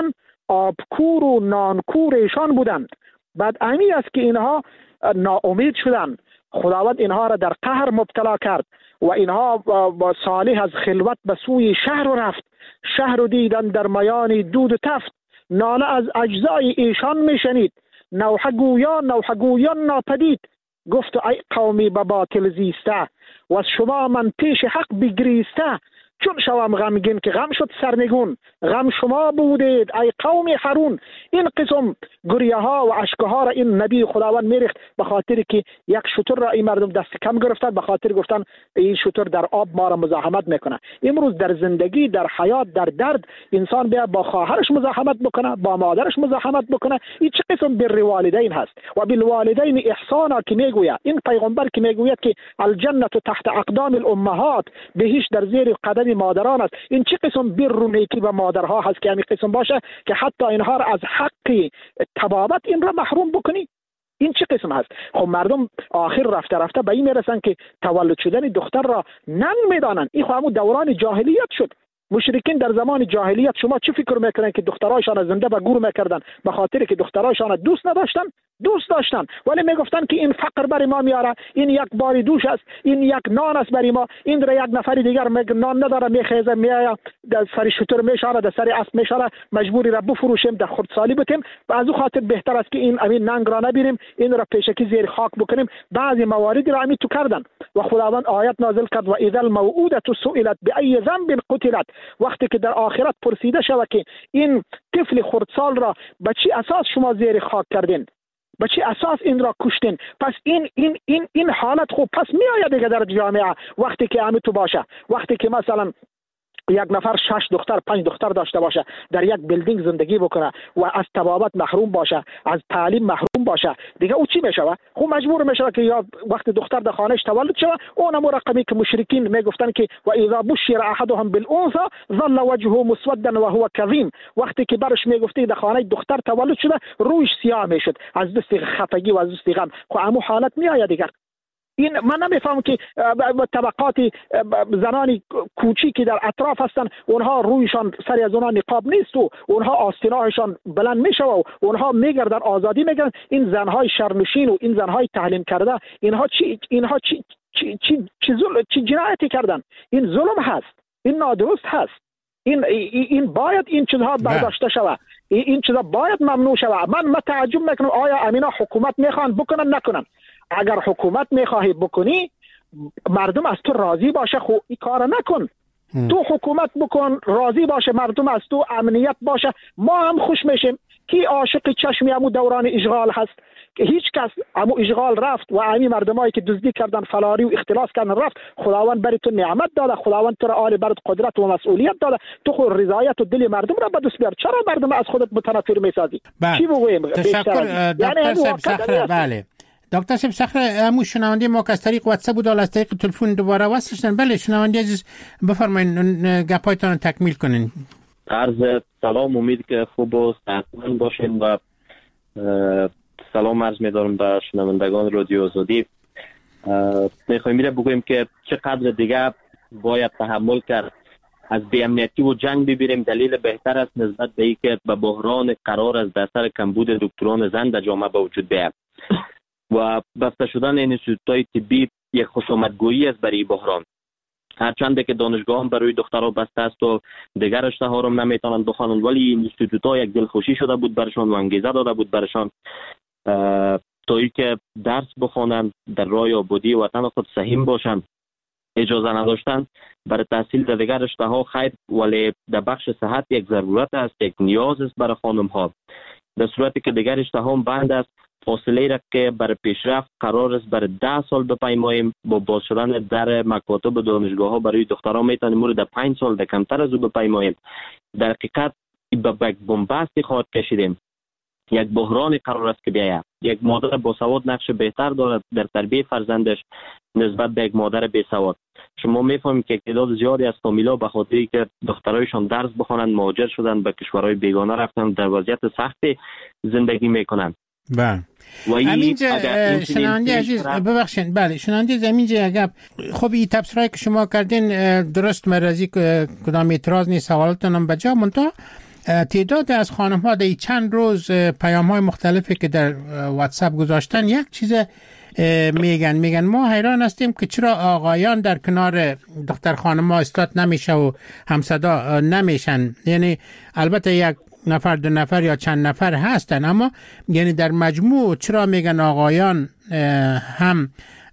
آبکور و نانکور ایشان بودند. بعد امی است که اینها ناامید شدند، خداوند اینها را در قهر مبتلا کرد و اینها با صالح از خلوت به سوی شهر رفت. شهر رو دیدن در میان دود و تفت، ناله از اجزای ایشان میشنید. نوحه گویان نوحه گویان ناپدید، گفت ای قومی به باطل زیسته و از شما من پیش حق بگریسته. چون شوم غمگین که غم شد سرنگون، غم شما بودید ای قوم حرون. این قسم گریه ها و اشک ها را این نبی خداوند میریخت به خاطر که یک شتر را این مردم دست کم گرفتن، به خاطر گفتن این شتر در آب ما را مزاحمت میکنه. امروز در زندگی، در حیات، در درد انسان بیا با خواهرش مزاحمت بکنه، با مادرش مزاحمت بکنه. این چه قسم بر والدین هست؟ و بالوالدین احسانا که میگوید این پیغمبر که میگوید که الجنه تحت اقدام الامهات، بهش در زیر قدم مادران است. این چه قسم بر و نیکی به مادرها هست که همین قسم باشه که حتی اینها را از حق طبابت این را محروم بکنی؟ این چه قسم هست؟ خب مردم آخر رفته رفته به این میرسن که تولد شدن دختر را ننگ میدانن. این خو همون دوران جاهلیت شد. مشرکین در زمان جاهلیت شما چه فکر میکنن که دخترایشان زنده به گور میکردن به خاطر که دخترایشان دوست نداشتن؟ دوست داشتن، ولی میگفتن که این فقر بر ما میاره، این یک باری دوش است، این یک نان است بر ما، این در یک نفر دیگر نان نداره میخیزه میآید در سر شتر میشاره، در سر اسب میشاره، مجبوری را بفروشیم، در خردسالی بتیم. و از او خاطر بهتر است که این امین ننگ را نبینیم، این را پیشکی زیر خاک بکنیم. بعضی مواردی را امین تو کردن و خداوند آیت نازل کرد و اذا الموءودة سئلت بأي ذنب قتلت. وقتی که در آخرت پرسیده شود که این طفل خردسال را به چی اساس شما زیر خاک کردین، به چه اساس این را کشتین، پس این این این این حالت خوب پس میآید دیگه در جامعه. وقتی که همین تو باشه، وقتی که مثلا یک نفر شش دختر پنج دختر داشته باشه، در یک بیلدینگ زندگی بکنه و از طبابت محروم باشه، از تعلیم محروم باشه، دیگه او چی میشه؟ خب مجبور میشه که یا وقتی دختر در خانهش تولد شوه، اونم رقمی که مشرکین میگفتن که و اذا بشر احدهم بالانثى ظل وجهه مسودا وهو كظيم. وقتی که برش میگفتی در خانه دختر تولد شده، رویش سیاه میشد از دست خفگی و از دست غم. خب همون حالت میآید دیگه. این من نمیفهم که طبقات زنانی کوچی که در اطراف هستن اونها رویشان سری از اونها نقاب نیست و اونها آستینایشان بلند میشه و اونها میگردن آزادی میگردن. این زنهای شرنشین و این زنهای تعلیم کرده اینها چی اینها چی چی چی چی, ظلم چی جنایتی کردن؟ این ظلم هست، این نادرست هست. این این باید این چیزها برداشته شود، این چیزها باید ممنوع شود. من متعجب میکنم آیا امینا حکومت میخوان بکنن نکنن؟ اگر حکومت میخواهی بکنی مردم از تو راضی باشه، خب این کار نکن. تو حکومت بکن، راضی باشه مردم از تو، امنیت باشه، ما هم خوش میشیم. کی عاشق چشمی امو دوران اشغال هست که هیچ کس امو اشغال رفت و امی مردمایی که دزدی کردن، فلاری و اختلاس کردن رفت. خداوند بر تو نعمت داده، خداوند تو را آل برد قدرت و مسئولیت داده، تو خود رضایت و دل مردم را به دست بیار. چرا مردم از خودت متنفر میسازی؟ چی بگویم؟ تشکر دکتر صاحب صخره. بله دکتر صاحب صخره، همون شنونده ما که از طریق واتساپ بود از طریق تلفن دوباره وصل شدن. بله شنونده عزیز بفرمایید گپایتان تکمیل کنین. عرض سلام، امید که خوب و صحتمند باشین و سلام عرض می‌دارم به شنوندگان رادیو آزادی. می‌خوایم میره بگویم که چقدر دیگه باید تحمل کرد از بی‌امنیتی و جنگ ببینیم. دلیل بهتر است نسبت به اینکه به بحران قرار از در کمبود دکتران زن در جامعه به وجود بیاید و بسته شدن انستیتوت‌های طبی یک خشونت‌گویی است برای بحران. هرچند که دانشگاه هم برای دخترها بسته است و دیگر رشته ها رو نمیتونند بخوانند، ولی انستیتوت‌ها یک دلخوشی شده بود برشان و انگیزه داده بود برشان تا اینکه درس بخوانند، در راه آبادی وطن خود سهیم باشند. اجازه نداشتن برای تحصیل در دیگر رشته ها خیر، ولی در بخش صحت یک ضرورت است، یک نیاز است برای خانم ها. در صورتی که دیگر رشته ها بند است، فاصله را که برای پیشرفت قرار است برای ده سال بپیماییم، با باز شدن در مکاتب دانشگاه ها برای دختران میتونیم مورد در پنج سال در کمتر از او بپیماییم. در حقیقت به یک بنبستی خواهد کشیدیم. یک بحران قرار است که بیاید. یک مادر با سواد نقش بهتر دارد در تربیت فرزندش نسبت به یک مادر بی سواد. شما میفهمید که تعداد زیادی از فامیلا به خاطری که دخترایشان درس بخوانند مهاجر شدند، به کشورهای بیگانه رفتند، در وضعیت سختی زندگی میکنند. بله. همینجا شنونده عزیز ببخشید، بله شنونده عزیز همینجا اگر خب این تبصره‌ای که شما کردین درست مرزی کدام اعتراض نیست، سوالاتونم بجا منتها تعداد از خانم ها در چند روز پیام های مختلفی که در واتساپ گذاشتن یک چیز میگن میگن ما حیران هستیم که چرا آقایان در کنار دختر خانم ها استاد نمیشه و همصدا نمیشن. یعنی البته یک نفر دو نفر یا چند نفر هستن، اما یعنی در مجموع چرا میگن آقایان هم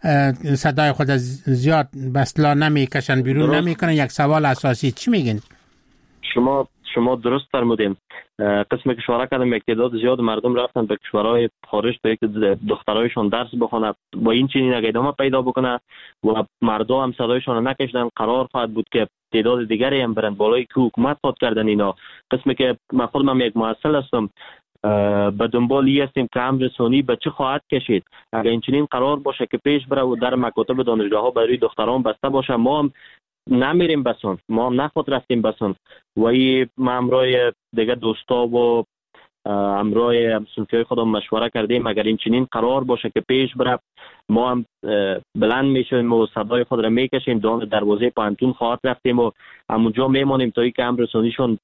صدای خود از زیاد بسلا نمیکشن بیرون نمیکنن؟ یک سوال اساسی. چی میگن شما؟ شما درست فرمودین. قسم کشورها کردم یک تعداد زیاد مردم رفتن به کشورهای خارج تا یک دخترایشان درس بخونه و این چنین ادامه پیدا بکنه و مردم هم صدایشان نکشیدن. قرار خواهد بود که تعداد دیگری هم برند بالای که حکومت خود کردن اینا. قسمی که من خودم یک محصل هستم، به دنبال این هستیم که امر رسانی به چه خواهد کشید. اگر این چنین قرار باشه که پیش بره و در مکاتب دانشگاه ها برای دختران بسته باشه، ما هم نمیریم بسون، ما هم نخود رفتیم بسون و ای ما همراه دیگه دوستا و همراه همسنفی خودم مشوره کردیم اگر این چنین قرار باشه که پیش بره ما هم بلند میشیم و صدای خود را میکشیم، دان دروازه پانتون خواهد رفتیم و همونجا میمانیم تا ای که امر رسانیشون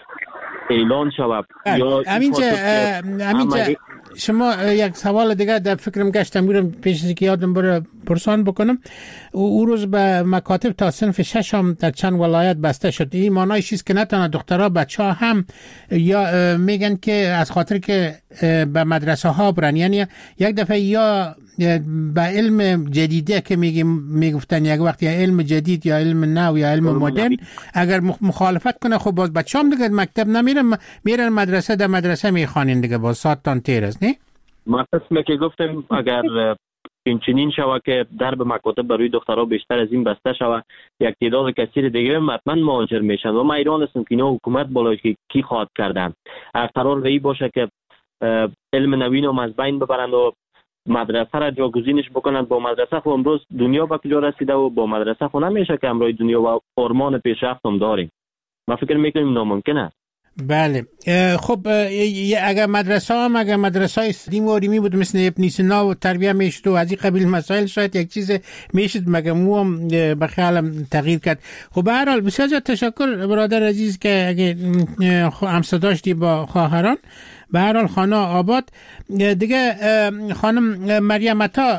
اعلان شود. یا همینجا همینجا شما یک سوال دیگه در فکرم گشتم میرم پیش از که یادم بره پرسان بکنم. او روز به مکاتب تا صنف شش هم در چند ولایت بسته شد. این معنای چیست که نتونه دخترها بچه ها هم یا میگن که از خاطر که به مدرسه ها برن، یعنی یک دفعه یا به علم جدیده که میگیم میگفتن یک وقت یا علم جدید یا علم نو یا علم مدرن اگر مخالفت کنه خب باز بچه هم دیگه مکتب نمیرن، میرن مدرسه، در مدرسه میخوانین دیگه باز ساعت تان تیر است. نه ما قسمه که گفتم اگر این چنین شوه که در به مکاتب برای دخترها بیشتر از این بسته شوه، یک تعداد کثیر دیگه حتما مهاجر میشن و ما ایران هستیم که اینا حکومت بالای که کی خواهد کردن. اگر قرار وی باشه که علم نوین رو از بین ببرند و مدرسه را جاگزینش بکنند با مدرسه، خب امروز دنیا به کجا رسیده و با مدرسه خب نمیشه که امروز دنیا و آرمان پیشرفت هم داریم. ما فکر میکنیم ناممکن است. بله خب اگر مدرسه هم اگر مدرسه های سلیم و ریمی بود مثل ابن سینا و تربیه میشد و از این قبیل مسائل شاید یک چیز میشد مگر مو هم به خیالم تغییر کرد. خب به هر حال بسیار زیاد تشکر برادر عزیز که اگه همصدا داشتی با خواهران. به هر حال خانه آباد دیگه خانم مریم عطا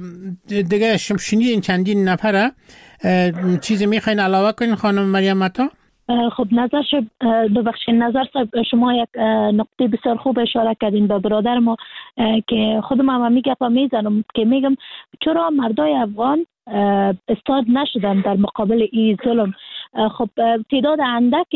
دیگه شنیدین چندین نفره چیزی میخواین علاوه کنین خانم مریم عطا؟ خب نظر ببخشید نظر شما یک نقطه بسیار خوب اشاره کردین به برادر ما که خودم هم میگم میزنم که میگم چرا مردای افغان استاد نشدن در مقابل این ظلم. خب تعداد اندک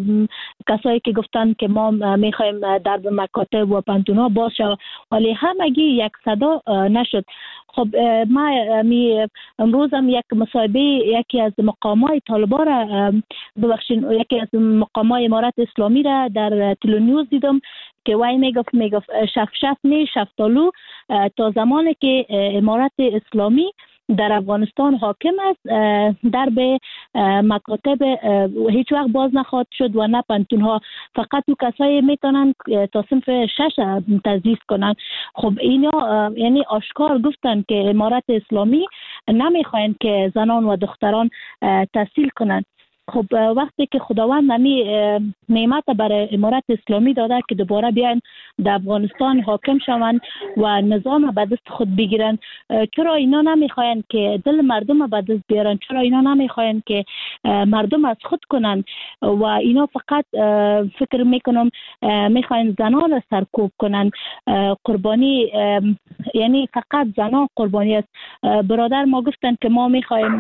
کسایی که گفتن که ما میخوایم درب مکاتب و پانتون‌ها باز شود، ولی همگی یک صدا نشد. خب ما می امروز هم یک مصاحبه یکی از مقامای طالبان را ببخشید یکی از مقامای امارت اسلامی را در تلویزیون دیدم که وای میگفت میگفت شف شف نی شفتالو تا زمانی که امارت اسلامی در افغانستان حاکم است در به مکاتب هیچ وقت باز نخواهد شد و نه پانتون ها، فقط تو کسایی میتونن تا صنف شش تدریس کنن. خب اینا یعنی آشکار گفتن که امارت اسلامی نمیخواین که زنان و دختران تحصیل کنن. خب وقتی که خداوند نمی نعمت برای امارت اسلامی داده که دوباره بیان در افغانستان حاکم شوند و نظام به دست خود بگیرن، چرا اینا نمیخواین که دل مردم به دست بیارن؟ چرا اینا نمیخواین که مردم از خود کنن؟ و اینا فقط فکر میکنم میخواین زنان را سرکوب کنن، قربانی، یعنی فقط زنان قربانی است. برادر ما گفتن که ما میخوایم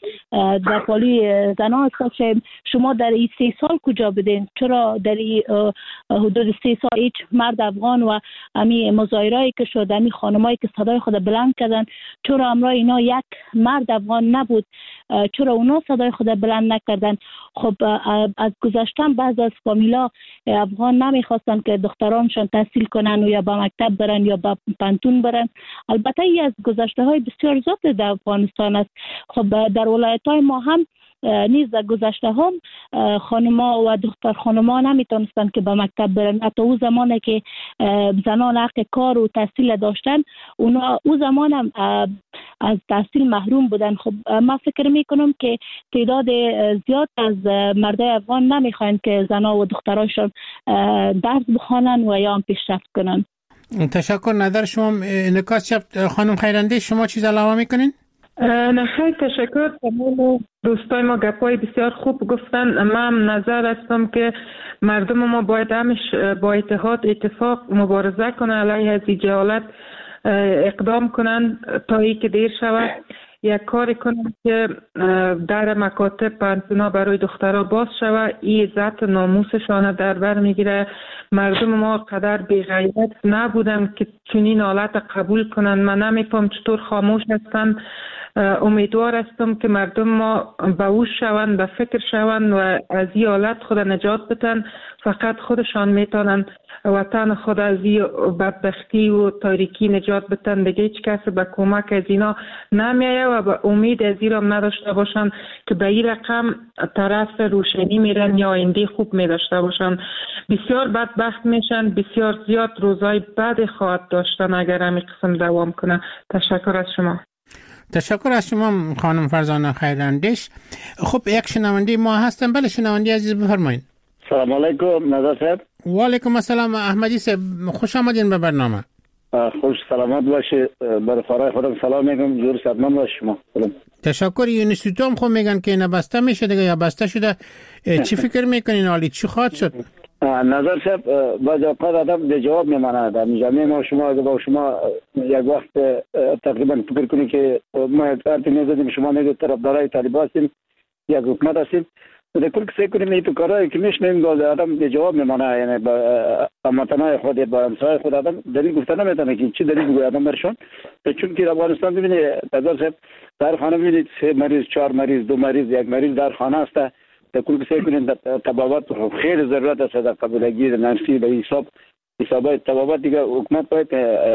در پالی زنان شما در این سه سال کجا بدین؟ چرا در این حدود سه سال هیچ مرد افغان و امی مظاهرهایی که شد، امی خانمایی که صدای خود بلند کردن، چرا امرا اینا یک مرد افغان نبود؟ چرا اونا صدای خود بلند نکردن؟ خب از گذشتن بعض از فامیلا افغان نمیخواستن که دخترانشان تحصیل کنن و یا به مکتب برن یا به پانتون برن. البته ای از گذشته های بسیار زیاد در افغانستان است. خب در ولایت های ما هم نیز در گذشته هم خانما و دختر خانما نمیتونستن که به مکتب برن. حتی او زمانی که زنان حق کار و تحصیل داشتن، اونا او زمان هم از تحصیل محروم بودن. خب من فکر میکنم که تعداد زیاد از مردای افغان نمیخواین که زنان و دختراشون درس بخوانن و یا هم پیشرفت کنن. تشکر. نظر شما انعکاس شد. خانم خیرنده، شما چیز علاوه میکنین؟ نه خیلی تشکر. تمام دوستای ما گپای بسیار خوب گفتن. من نظر هستم که مردم ما باید همش با اتحاد اتفاق مبارزه کنن علیه از این جهالت، اقدام کنن تا ای که دیر شود. یک کاری کنن که در مکاتب پانتونا برای دخترها باز شود. این عزت و ناموسشان در بر میگیره. مردم ما قدر بی غیرت نبودن که چنین حالت قبول کنن. من نمیفهم چطور خاموش هستن. امیدوار هستم که مردم ما باوش شوند، به فکر شوند و از این حالت خود نجات بدن. فقط خودشان میتونن وطن خود از این بدبختی و تاریکی نجات بدن. دیگه هیچ کس به کمک از اینا نمیایه و به امید از این هم نداشته باشن که به این رقم طرف روشنی میرن یا آینده خوب میداشته باشن. بسیار بدبخت میشن. بسیار زیاد روزای بد خواهد داشتن اگر همین قسم دوام کنه. تشکر از شما. تشکر از شما خانم فرزانه خیراندیش. خب یک شنونده ما هستن. بله شنونده عزیز بفرمایید. سلام علیکم نظر صاحب. و علیکم السلام احمدی صاحب، خوش آمدین به برنامه. خوش سلامت باشی. بر فرای خودم سلام میگم. جور صدمن باش شما. تشکر. اینستیتوت هم خب میگن که اینا بسته میشه دیگه یا بسته شده. چی فکر میکنین حالی چی خواهد شد؟ نظر صاحب بعضی اوقات آدم به جواب میماند. در جامعه ما شما اگه با شما یک وقت تقریبا فکر کنید که ما ارتی میزدیم شما میگید طرفدارای طالبان هستیم یک حکومت هستیم، در کل کسی کنیم این تو کارهایی که میشنیم آدم به جواب میمانه. یعنی با هموطنای خود با همسایه خود آدم دلیل گفتن نمیتونه که چی دلیل بگوید آدم برشون. چون که افغانستان ببینید نظر صاحب در خانه ببینید سه مریض چهار مریض دو مریض یک مریض در خانه است. در کل کسی کنید تبابات خیلی ضرورت است در قبولگی نرسی به حساب حسابای تبابات دیگه حکومت باید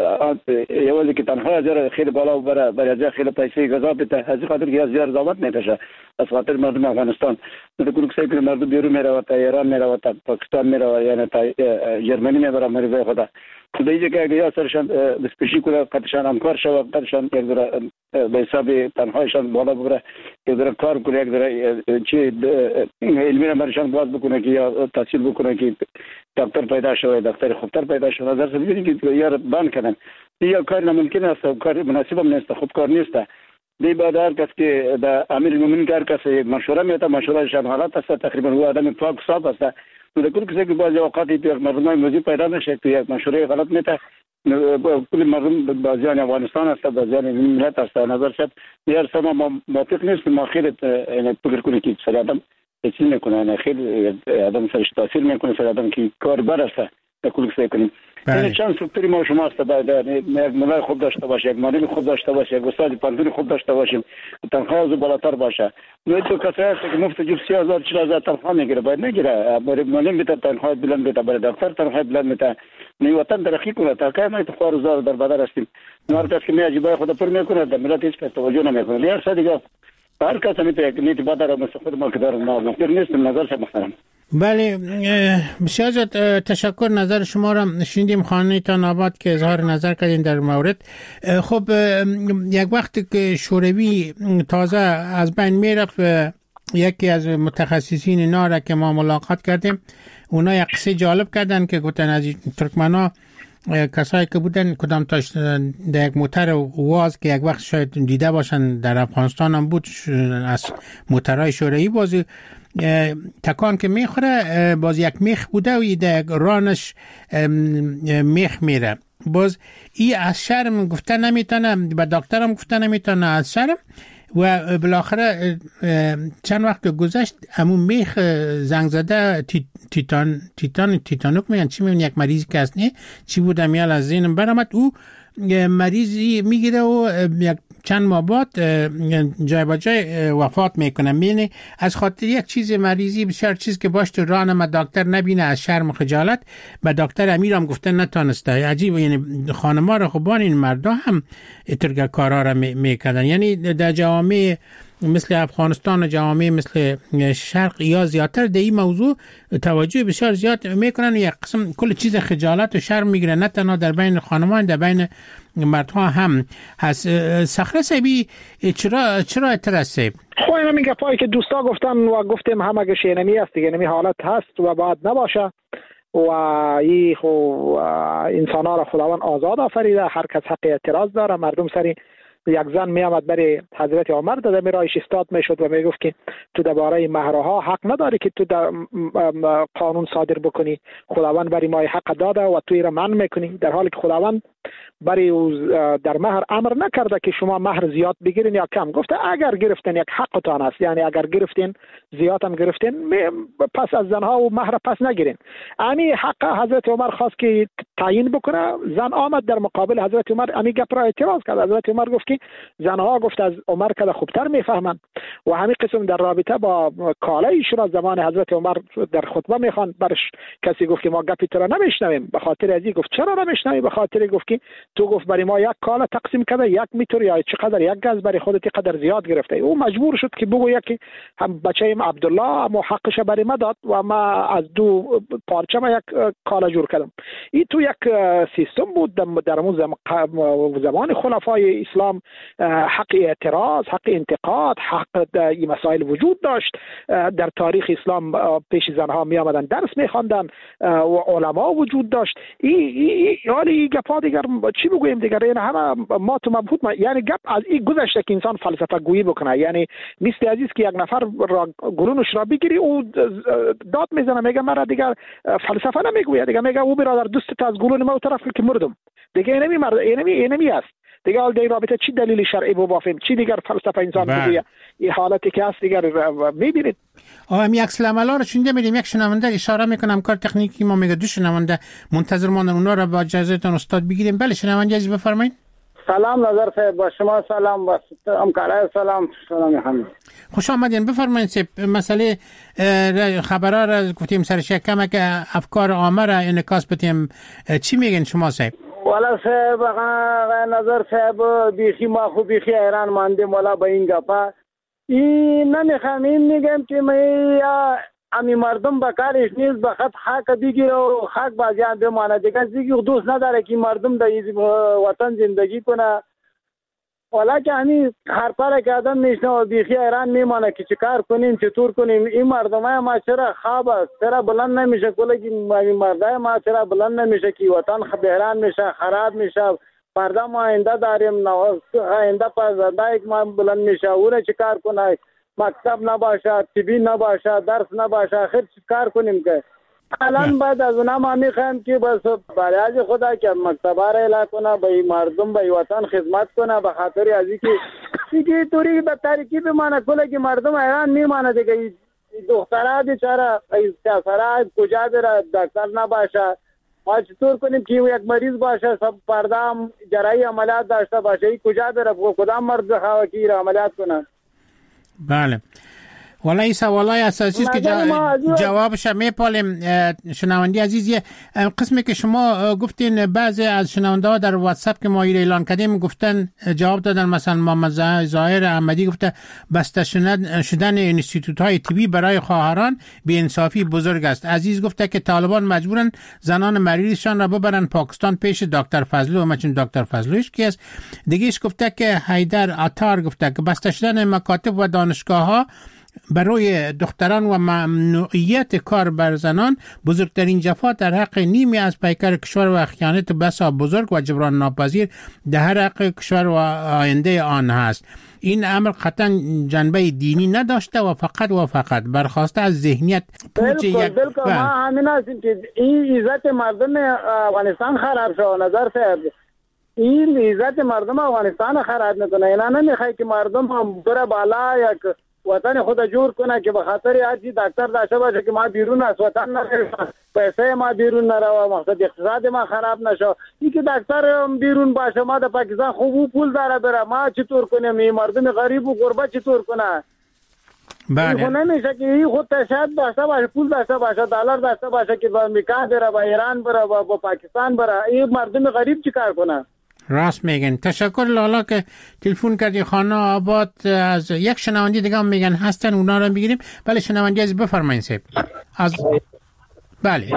یوازی که تنها از خیلی بالا بره برای از خیلی پیسه غذا بده از خاطر که از زیاد زحمت میکشه از خاطر مردم افغانستان. در کل کسی که مردم بیرون میره تا ایران میره تا پاکستان میره یعنی تا جرمنی میبره مریضای خدا خدایی که اگه یا سرشان بسپیشی کنه قطعشان همکار شود قطعشان یک ذره به حساب تنهایشان بالا ببره یک ذره کار کنه یک ذره چی علمی نمرشان باز بکنه که یا تحصیل بکنه که دکتر پیدا شود دکتر خوبتر پیدا شود. از درس ببینید که یار بند کردن یا کار ناممکن است کار مناسب هم نیست خوب کار نیست. دی بعد هر کس که در امیر المؤمنین هر کس یک مشوره میده مشوره شان حالت است تقریبا او آدم پاک صاف است. در کل کسی که بعضی اوقات یک مردمای موضوع پیدا میشه تو یک مشوره غلط میده کل مردم بازیان افغانستان است، بازیان ملت است. نظر شد یار سما ما موافق نیست. ما خیلی یعنی فکر کنیم که سر آدم چیز میکنه، یعنی خیلی آدم سرش تاثیر میکنه، سر آدم که کاربر است کل کسی کنیم. یعنی چند سوپری ما شما است باید یک ملای خوب داشته باشه، یک معلم خوب داشته باشه، یک استاد پانتون خوب داشته باشیم، تنخواه از بالاتر باشه. نه تو کسی است که مفت جیب سی هزار چهل هزار تنخواه میگیره، باید نگیره. برای معلم بیت تنخواه بلند بیت، برای دکتر تنخواه بلند بیت. نه وطن ترقی کنه تا که ما تو خارزار در بدر هستیم. نهار کسی که میاجیبای خود پر میکنه، در ملت هیچ کس توجه نمیکنه. نه اصلا دیگه هر کس میتونه یک نیت بدر و مستقل ما که دارم ما مفکر نیستم. نظر شما محترم. بله بسیار زیاد تشکر. نظر شما را شنیدیم. خانه تان آباد که اظهار نظر کردین در مورد. خب یک وقت که شوروی تازه از بین میرفت، یکی از متخصصین اینا را که ما ملاقات کردیم اونا یک قصه جالب کردن که گفتن از ترکمنا کسایی که بودن کدام تاش در یک موتر واز که یک وقت شاید دیده باشن در افغانستان هم بود، از موترهای شوروی بازی تکان که میخوره باز یک میخ بوده و در رانش میخ میره. باز ای از شرم گفته نمیتونه، به دکترم گفته نمیتونه از شرم، و بالاخره چند وقت گذشت همون میخ زنگ زده تیتان تیتان تیتانوک میگن چی میگن، یک مریضی که هست نه چی بوده میال از ذهنم برآمد. او مریضی میگیره و یک چند ماه بعد جای با جای وفات میکنه. میینه از خاطر یک چیز مریضی بسیار چیز که باش تو رانم دکتر نبینه، از شرم و خجالت به دکتر امیرم گفتن نتانسته. عجیبه، یعنی خانما را خوبان این مردا هم اترگه کارا را میکردن. یعنی در جوامع مثل افغانستان و جوامع مثل شرق یا زیادتر در این موضوع توجه بسیار زیاد میکنن و یک قسم کل چیز خجالت و شرم میگیره، نه تنها در بین خانمان در بین مردها هم هست. صخره صاحبی چرا چرا اعتراض؟ خب اینا میگه پایی که دوستا گفتن و گفتیم همه که شینمی است دیگه، نمی حالت هست و باید نباشه و این خو انسان ها را خداوند آزاد آفریده، هر کس حق اعتراض داره. مردم سری یک زن می آمد برای حضرت عمر در میرایش استاد می شد و می گفت که تو درباره مهرها حق نداری که تو در قانون صادر بکنی، خداوند برای ما حق داده و تو را منع میکنی، در حالی که خداوند برای در مهر امر نکرده که شما مهر زیاد بگیرین یا کم. گفته اگر گرفتین یک حقتان است، یعنی اگر گرفتین زیاد هم گرفتین پس از زنها و مهر پس نگیرین. امی حق حضرت عمر خواست که تعیین بکنه، زن آمد در مقابل حضرت عمر امی گپ را اعتراض کرد. حضرت عمر گفت که زنها گفت از عمر که خوبتر میفهمن و همین قسم در رابطه با کالای شورا زمان حضرت عمر در خطبه میخوان برش کسی گفت که ما گپی تو را نمیشنویم. به خاطر ازی گفت چرا نمیشنوی؟ به خاطر گفت که تو گفت برای ما یک کالا تقسیم کرده، یک میتر یا چقدر یک گز برای خودت قدر زیاد گرفته. او مجبور شد که بگوید که هم بچه‌ام عبدالله اما حقش برای ما داد و ما از دو پارچه ما یک کالا جور کردم. این تو یک سیستم بود در زمان خلفای اسلام. حق اعتراض، حق انتقاد، حق این مسائل وجود داشت. در تاریخ اسلام پیش زنها می آمدن درس می خواندن و علما وجود داشت. این حالی گپا دیگر چی بگوییم دیگر، این همه ما تو مبهوت ما. یعنی گپ از این گذشته که انسان فلسفه گویی بکنه. یعنی مثل عزیز که یک نفر را گلونش را بگیری او داد میزنه میگه مرا دیگر فلسفه نمیگوید، دیگه میگه او برادر دوست از گلون ما طرف که مردم دیگه. اینمی مرد اینمی اینمی است دیگه. حال در رابطه چی دلیل شرعی ببافیم، چی دیگر فلسفه انسان بگوید. این حالتی که هست دیگر میبینید. آم یک سلام علیکم شنیده میدیم. یک شنونده اشاره میکنم کار تکنیکی ما میگه دو شنونده منتظر ماندن، اونا را با اجازهتون استاد بگیریم. بله شنونده عزیز بفرمایید. سلام نظر صاحب، با شما سلام، با همکارای سلام. سلام همه خوش آمدین. بفرمایید صاحب. مسئله خبرها را گفتیم سرش کمه که افکار عامه را انعکاس بدیم، چی میگین شما صاحب؟ والا صاحب نظر صاحب بیخی ما خوب بیخی ایران ماندیم والا با این گپا. این نمیخوام این میگم که ما امی مردم بکارش نیست بخاطر حق بگیره و حق بازیان بمانه دیگه. دیگه دوست نداره که مردم در وطن زندگی کنه. والا که همین هر پاره که آدم میشنه و بیخی ایران میمانه که چیکار کنیم چطور کنیم. این مردم های ما چرا خواب است، چرا بلند نمیشه؟ کلگی مردای ما چرا بلند نمیشه که وطن بحران میشه، خراب میشه. فردا ما آینده داریم، آینده پس ما بلند میشه. اونه چیکار کنه؟ مکتب نباشه، طبی نباشه، درس نباشه، آخر چیکار کنیم که الان بعد از اونها ما میخوایم که بس برای خدا که مکتبه را اعلام کنه، به مردم به وطن خدمت کنه، به خاطر از اینکه دیگه طوری به تاریکی بمانه کله که مردم ایران میمانه دیگه. دخترها بیچاره سفره کجا بره، دکتر نباشه، ما چطور کنیم که یک مریض باشه سب پرده جراحی عملیات داشته باشه، این کجا بره؟ کدام مرد بخواه که عملیات کنه؟ بله والا این سوالای اساسی است که جوابش میپالیم. شنوندی عزیزی، قسمی که شما گفتین بعضی از شنونده ها در واتساپ که ما اعلان کردیم گفتن جواب دادن، مثلا محمد ظاهر احمدی گفته بسته شدن انستیتوت های طبی برای خواهران بی‌انصافی بزرگ است. عزیز گفته که طالبان مجبورن زنان مریضشان را ببرن پاکستان پیش دکتر فضلو، همچنین دکتر فضلوش کی است. دیگهش گفته که حیدر عطار گفته که بسته شدن مکاتب و دانشگاه ها برای دختران و ممنوعیت کار بر زنان بزرگترین جفا در حق نیمی از پیکر کشور و خیانت بسا بزرگ و جبران ناپذیر در حق کشور و آینده آن هست. این امر قطعا جنبه دینی نداشته و فقط و فقط برخواسته از ذهنیت پوچ یک بالکل ما همین هستیم که این عزت مردم افغانستان خراب شد. نظر صاحب این عزت مردم افغانستان خراب نکنه، اینا نمیخوای که مردم هم بره بالا یک وطن خود جور کنه که به خاطر هرچی دکتر داشته باشه که ما بیرون از وطن نریم، پیسه ما بیرون نره، مقصد اقتصاد ما خراب نشه. این که دکتر بیرون باشه ما در پاکستان خوب پول داره بره، ما چطور کنیم؟ این مردم غریب و غربت چطور کنه؟ بله این نمیشه که این خود تشهد داشته باشه، پول داشته باشه، دلار داشته باشه که به امریکا بره، به ایران بره، به پاکستان بره. این مردم غریب چیکار کنه؟ راست میگن. تشکر لالا که تلفن کردی. خانه آباد از یک شنوندی دیگه هم میگن هستن، اونا رو بگیریم. بله شنوندی از بفرمایید صاحب. از بله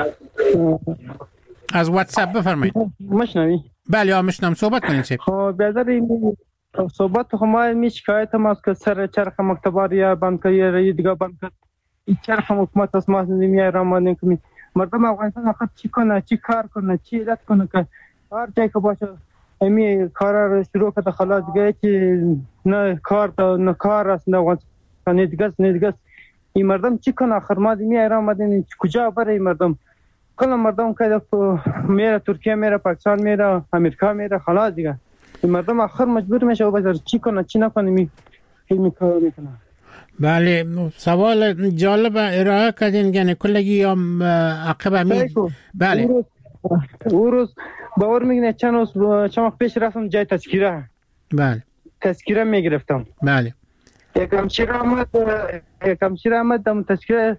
از واتساپ بفرمایید. مشنوی؟ بله ها مشنم، صحبت کنید صاحب. خب بیادر این صحبت خب ما می شکایت هم است که سر چرخ مکتباریا بند که یه دیگه بند که این چرخ حکومت از ما نمی ایران که مردم افغانستان آخر چی کنه، چی کار کنه، چی علت کنه که هر جایی که باشه امی کار رو شروع کرده خلاص دیگه که نه کار تا نه کار است، نه نه دیگه نه دیگه. این مردم چی کنه آخر؟ ما می ایران مدین کجا بره این مردم؟ کل مردم که میره ترکیه میره، پاکستان میره، امریکا میره، خلاص دیگه. این مردم آخر مجبور میشه و بذار چی کنه چی نکنه می می کار میکنه. بله سوال جالب ارائه کردین، یعنی کلگی هم عقب می بله او روز باور میگنه چند روز چند وقت پیش رفتم جای تذکیره. بله تذکیره میگرفتم. بله یک همشیر آمد یک همشیر آمد دم تذکیره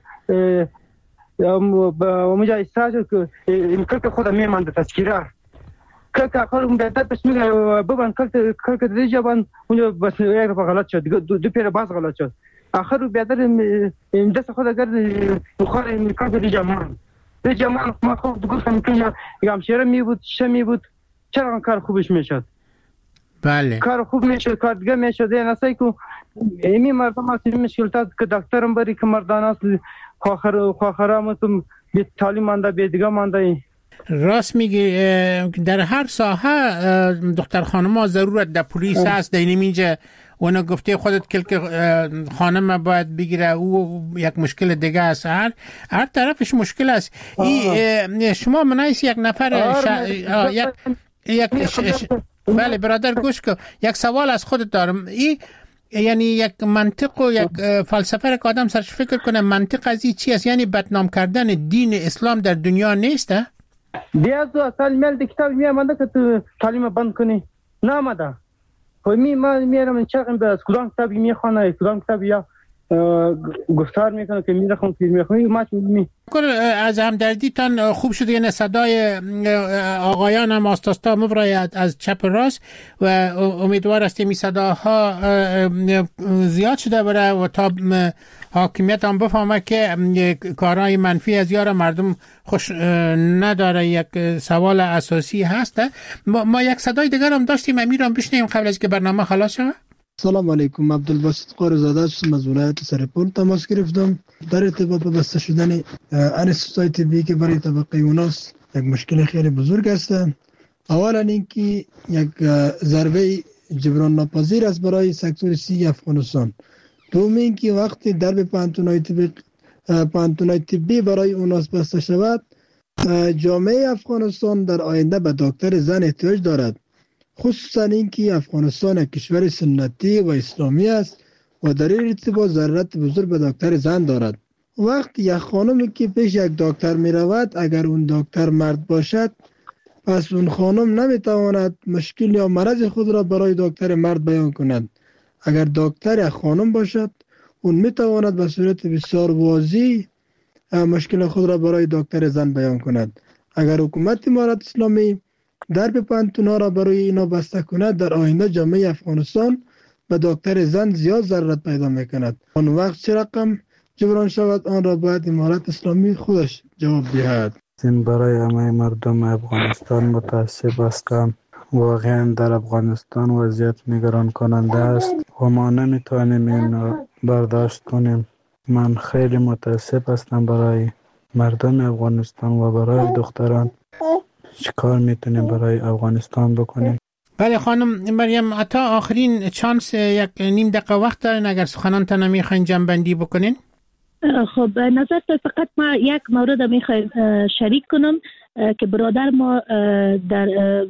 اونجا ایستاد که این کلک خودم میماند تذکیره کلک آخر اون بیادر بس میگه ببن کلک کلک دیجا بان اونجا بس یک دفعه غلط شد، دو, دو پیر باز غلط شد. آخر بیادر این دست خود گرد بخار این کلک دیجا مان به جمعان ما خوب گفتم که همشیره می بود چه می بود چرا کار خوبش میشد. بله کار خوب میشد، کار دیگه میشد. این اصلا که ایمی مردم هستی مشکلات که دکترم بری که مردان هست خواهر خواهرامتون به تعلیم مانده به دیگه مانده. راست میگی. در هر ساحه دختر خانم ها ضرورت در پلیس هست. در اینجا اونا گفته خودت کلک خانم باید بگیره، او یک مشکل دیگه است. هر هر طرفش مشکل است. ای شما منایس یک نفر شا... یک یک ش... ش... بله برادر گوش کن، یک سوال از خودت دارم. ای یعنی یک منطق و یک فلسفه که آدم سرش فکر کنه منطق از این چی است؟ یعنی بدنام کردن دین اسلام در دنیا نیسته؟ دیاز اصل میل د کتاب میامنده که تو تعلیم بند کنی نامده. خب می ما میرم چرخم به کدام کتابی میخونه، کدام کتابی یا گفتار میکنه که میرخم که میخونی ما می کل از همدردیتان خوب شده. یعنی صدای آقایان هم آستاستا مبرایت از چپ راست و امیدوار است می صداها زیاد شده بره و تا حاکمیت هم بفهمه که کارهای منفی از یار مردم خوش نداره. یک سوال اساسی هست. ما, ما یک صدای دیگر هم داشتیم، امیر هم بشنیم قبل از که برنامه خلاص شود. سلام علیکم، عبدالباسط قارزاده هستم از ولایت سرپل تماس گرفتم در ارتباط با بسته شدن انستیتوت طبی که برای طبقه اوناست. یک مشکل خیلی بزرگ است. اولا اینکه یک ضربه جبران ناپذیر است برای سکتور سی افغانستان. دوم اینکه وقتی درب پانتونای طبی پانتونای طبی برای اوناس بسته شود، جامعه افغانستان در آینده به دکتر زن احتیاج دارد، خصوصا اینکه افغانستان کشور سنتی و اسلامی است و در این ارتباط ضرورت بزرگ به دکتر زن دارد. وقتی یک خانمی که پیش یک دکتر می رود، اگر اون دکتر مرد باشد، پس اون خانم نمی تواند مشکل یا مرض خود را برای دکتر مرد بیان کند. اگر دکتر یک خانم باشد، اون می تواند به صورت بسیار واضح مشکل خود را برای دکتر زن بیان کند. اگر حکومت امارت اسلامی درب پانتون‌ها را برای اینا بسته کند، در آینده جامعه افغانستان به دکتر زن زیاد ضرورت پیدا میکند. آن وقت چه رقم جبران شود، آن را باید امارت اسلامی خودش جواب دهد. این برای همه مردم افغانستان متاسف هستم. واقعا در افغانستان وضعیت نگران کننده است و ما نمیتوانیم این برداشت کنیم. من خیلی متاسف هستم برای مردم افغانستان و برای دختران. چیکار میتونیم برای افغانستان بکنیم؟ بله خانم مریم، تا آخرین چانس یک نیم دقیقه وقت دارین اگر سخنانتان نمیخواین جنبندی بکنین. خب نظر فقط ما یک مورد میخوایم شریک کنم که برادر ما در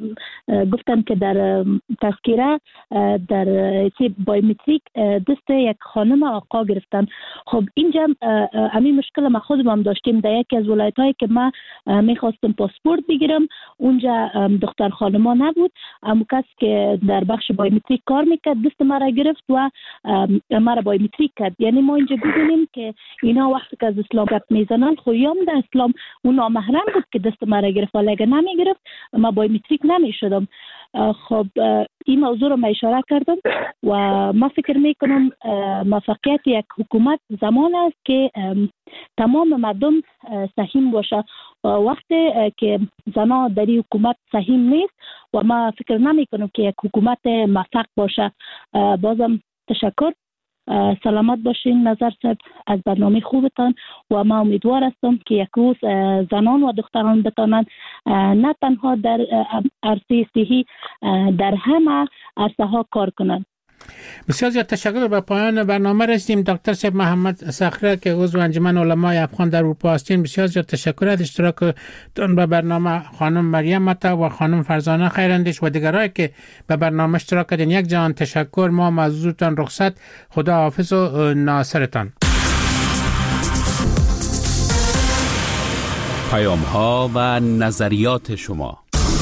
گفتن که در تذکره در بایومتریک دست یک خانم آقا گرفتن. خب اینجا همین مشکل ما خودم هم داشتیم. در یکی از ولایت هایی که ما میخواستم پاسپورت بگیرم، اونجا دختر خانما نبود. اما کس که در بخش بایومتریک کار میکرد دست ما را گرفت و ما را بایومتریک کرد. یعنی ما اینجا بدونیم که اینا وقتی که از اسلام گپ میزنن خویام در اسلام اون نامحرم بود که دست ما را گرفت، ولی اگر نمی گرفت ما بایومتریک نمی شدم. خب این موضوع رو ما اشاره کردم و ما فکر میکنم موفقیت یک حکومت زمان است که تمام مردم سهیم باشه. وقتی که زنها در این حکومت سهیم نیست و ما فکر نمی کنم که یک حکومت موفق باشه. بازم تشکر، سلامت باشین نظر صاحب از برنامه خوبتان و ما امیدوار هستم که یک روز زنان و دختران بتانند نه تنها در عرصه صحی در همه عرصه ها کار کنند. بسیار زیاد تشکر. به پایان برنامه رسیدیم. دکتر صاحب محمد صخره که عضو انجمن علمای افغان در اروپا هستین، بسیار زیاد تشکر از اشتراکتون به برنامه. خانم مریم متا و خانم فرزانه خیراندیش و دیگرایی که به برنامه اشتراک کردین، یک جهان تشکر. ما معذورتان رخصت. خدا حافظ و ناصرتان. پیام ها و نظریات شما.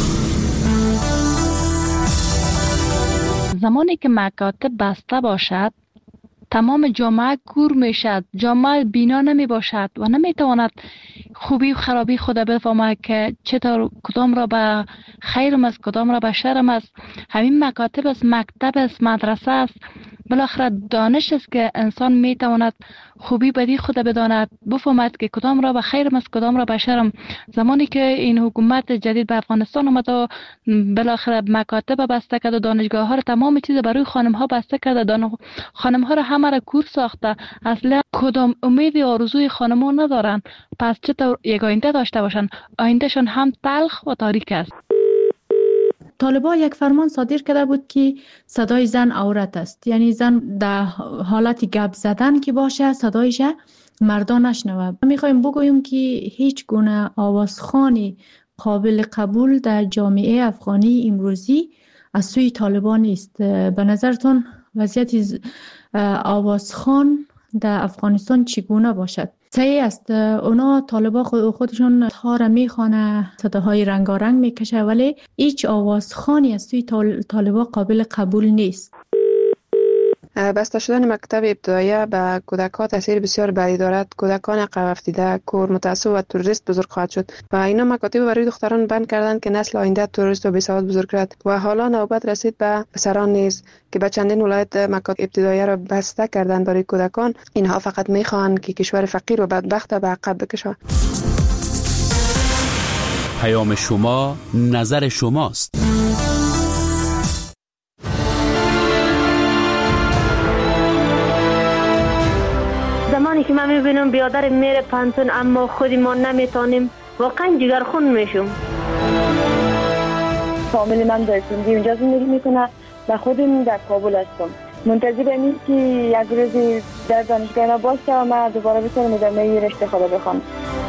زمانی که مکاتب بسته باشد تمام جامعه کور می شد، جامعه بینا نمی باشد و نمی تواند خوبی و خرابی خود بفهمد که چطور کدام را به خیرم است کدام را به شرم است. همین مکاتب است، مکتب است، مدرسه است، بالاخره دانش است که انسان می تواند خوبی بدی خود بداند، بفهمد که کدام را به خیرم است کدام را به شرم. زمانی که این حکومت جدید به افغانستان آمد و بالاخره مکاتب بسته کرد و دانشگاه ها را تمام چیز برای خانم ها بسته کرد، خانم ها را همه را کور ساخته، اصلا کدام امید و آرزوی خانم ها ندارن. پس چطور یک آینده داشته باشن؟ آیندهشان هم تلخ و تاریک است. طالبان یک فرمان صادر کرده بود که صدای زن عورت است، یعنی زن در حالت گپ زدن که باشه صدایش مردان نشنوه. میخوایم بگوییم که هیچ گونه آوازخوانی قابل قبول در جامعه افغانی امروزی از سوی طالبان نیست. به نظرتون وضعیت آوازخوان در افغانستان چگونه باشد؟ صحیح است، اونا طالبا خودشون تار میخوانه، صداهای رنگارنگ میکشه، ولی هیچ آوازخوانی از سوی طالبا قابل قبول نیست. بسته شدن مکتب ابتدایی به کودکان تاثیر بسیار بدی دارد. کودکان عقب افتاده، کور، متعصب و تروریست بزرگ خواهد شد و اینا مکاتب برای دختران بند کردند که نسل آینده تروریست و بی‌سواد بزرگ کرد و حالا نوبت رسید به پسران نیز که به چندین ولایت مکاتب ابتدایی را بسته کردند برای کودکان. اینها فقط میخواهند که کشور فقیر و بدبخت به عقب بکشند. پیام شما نظر شماست. زمانی که من میبینم بیادر میره پانتون اما خودی ما نمیتونیم، واقعا جگرخون میشم. فامیل من در سندی اونجا زندگی میکنه و خودم در کابل هستم. منتظر این که یک روزی در دانشگاه اینا باشه و من دوباره بتونم ادامه رشته خود بخونم.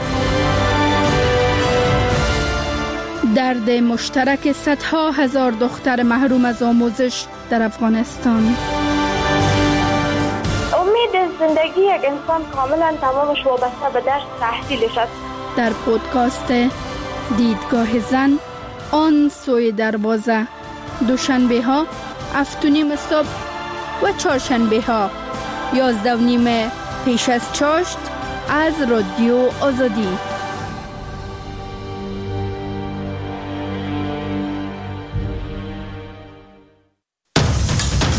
درد مشترک صدها هزار دختر محروم از آموزش در افغانستان. امید زندگی یک انسان کاملا تمامش وابسته به درس تحصیلش است. در پودکاست دیدگاه زن آن سوی دروازه، دوشنبه ها هفت و نیم صبح و چهارشنبه ها یازده و نیم پیش از چاشت از رادیو آزادی.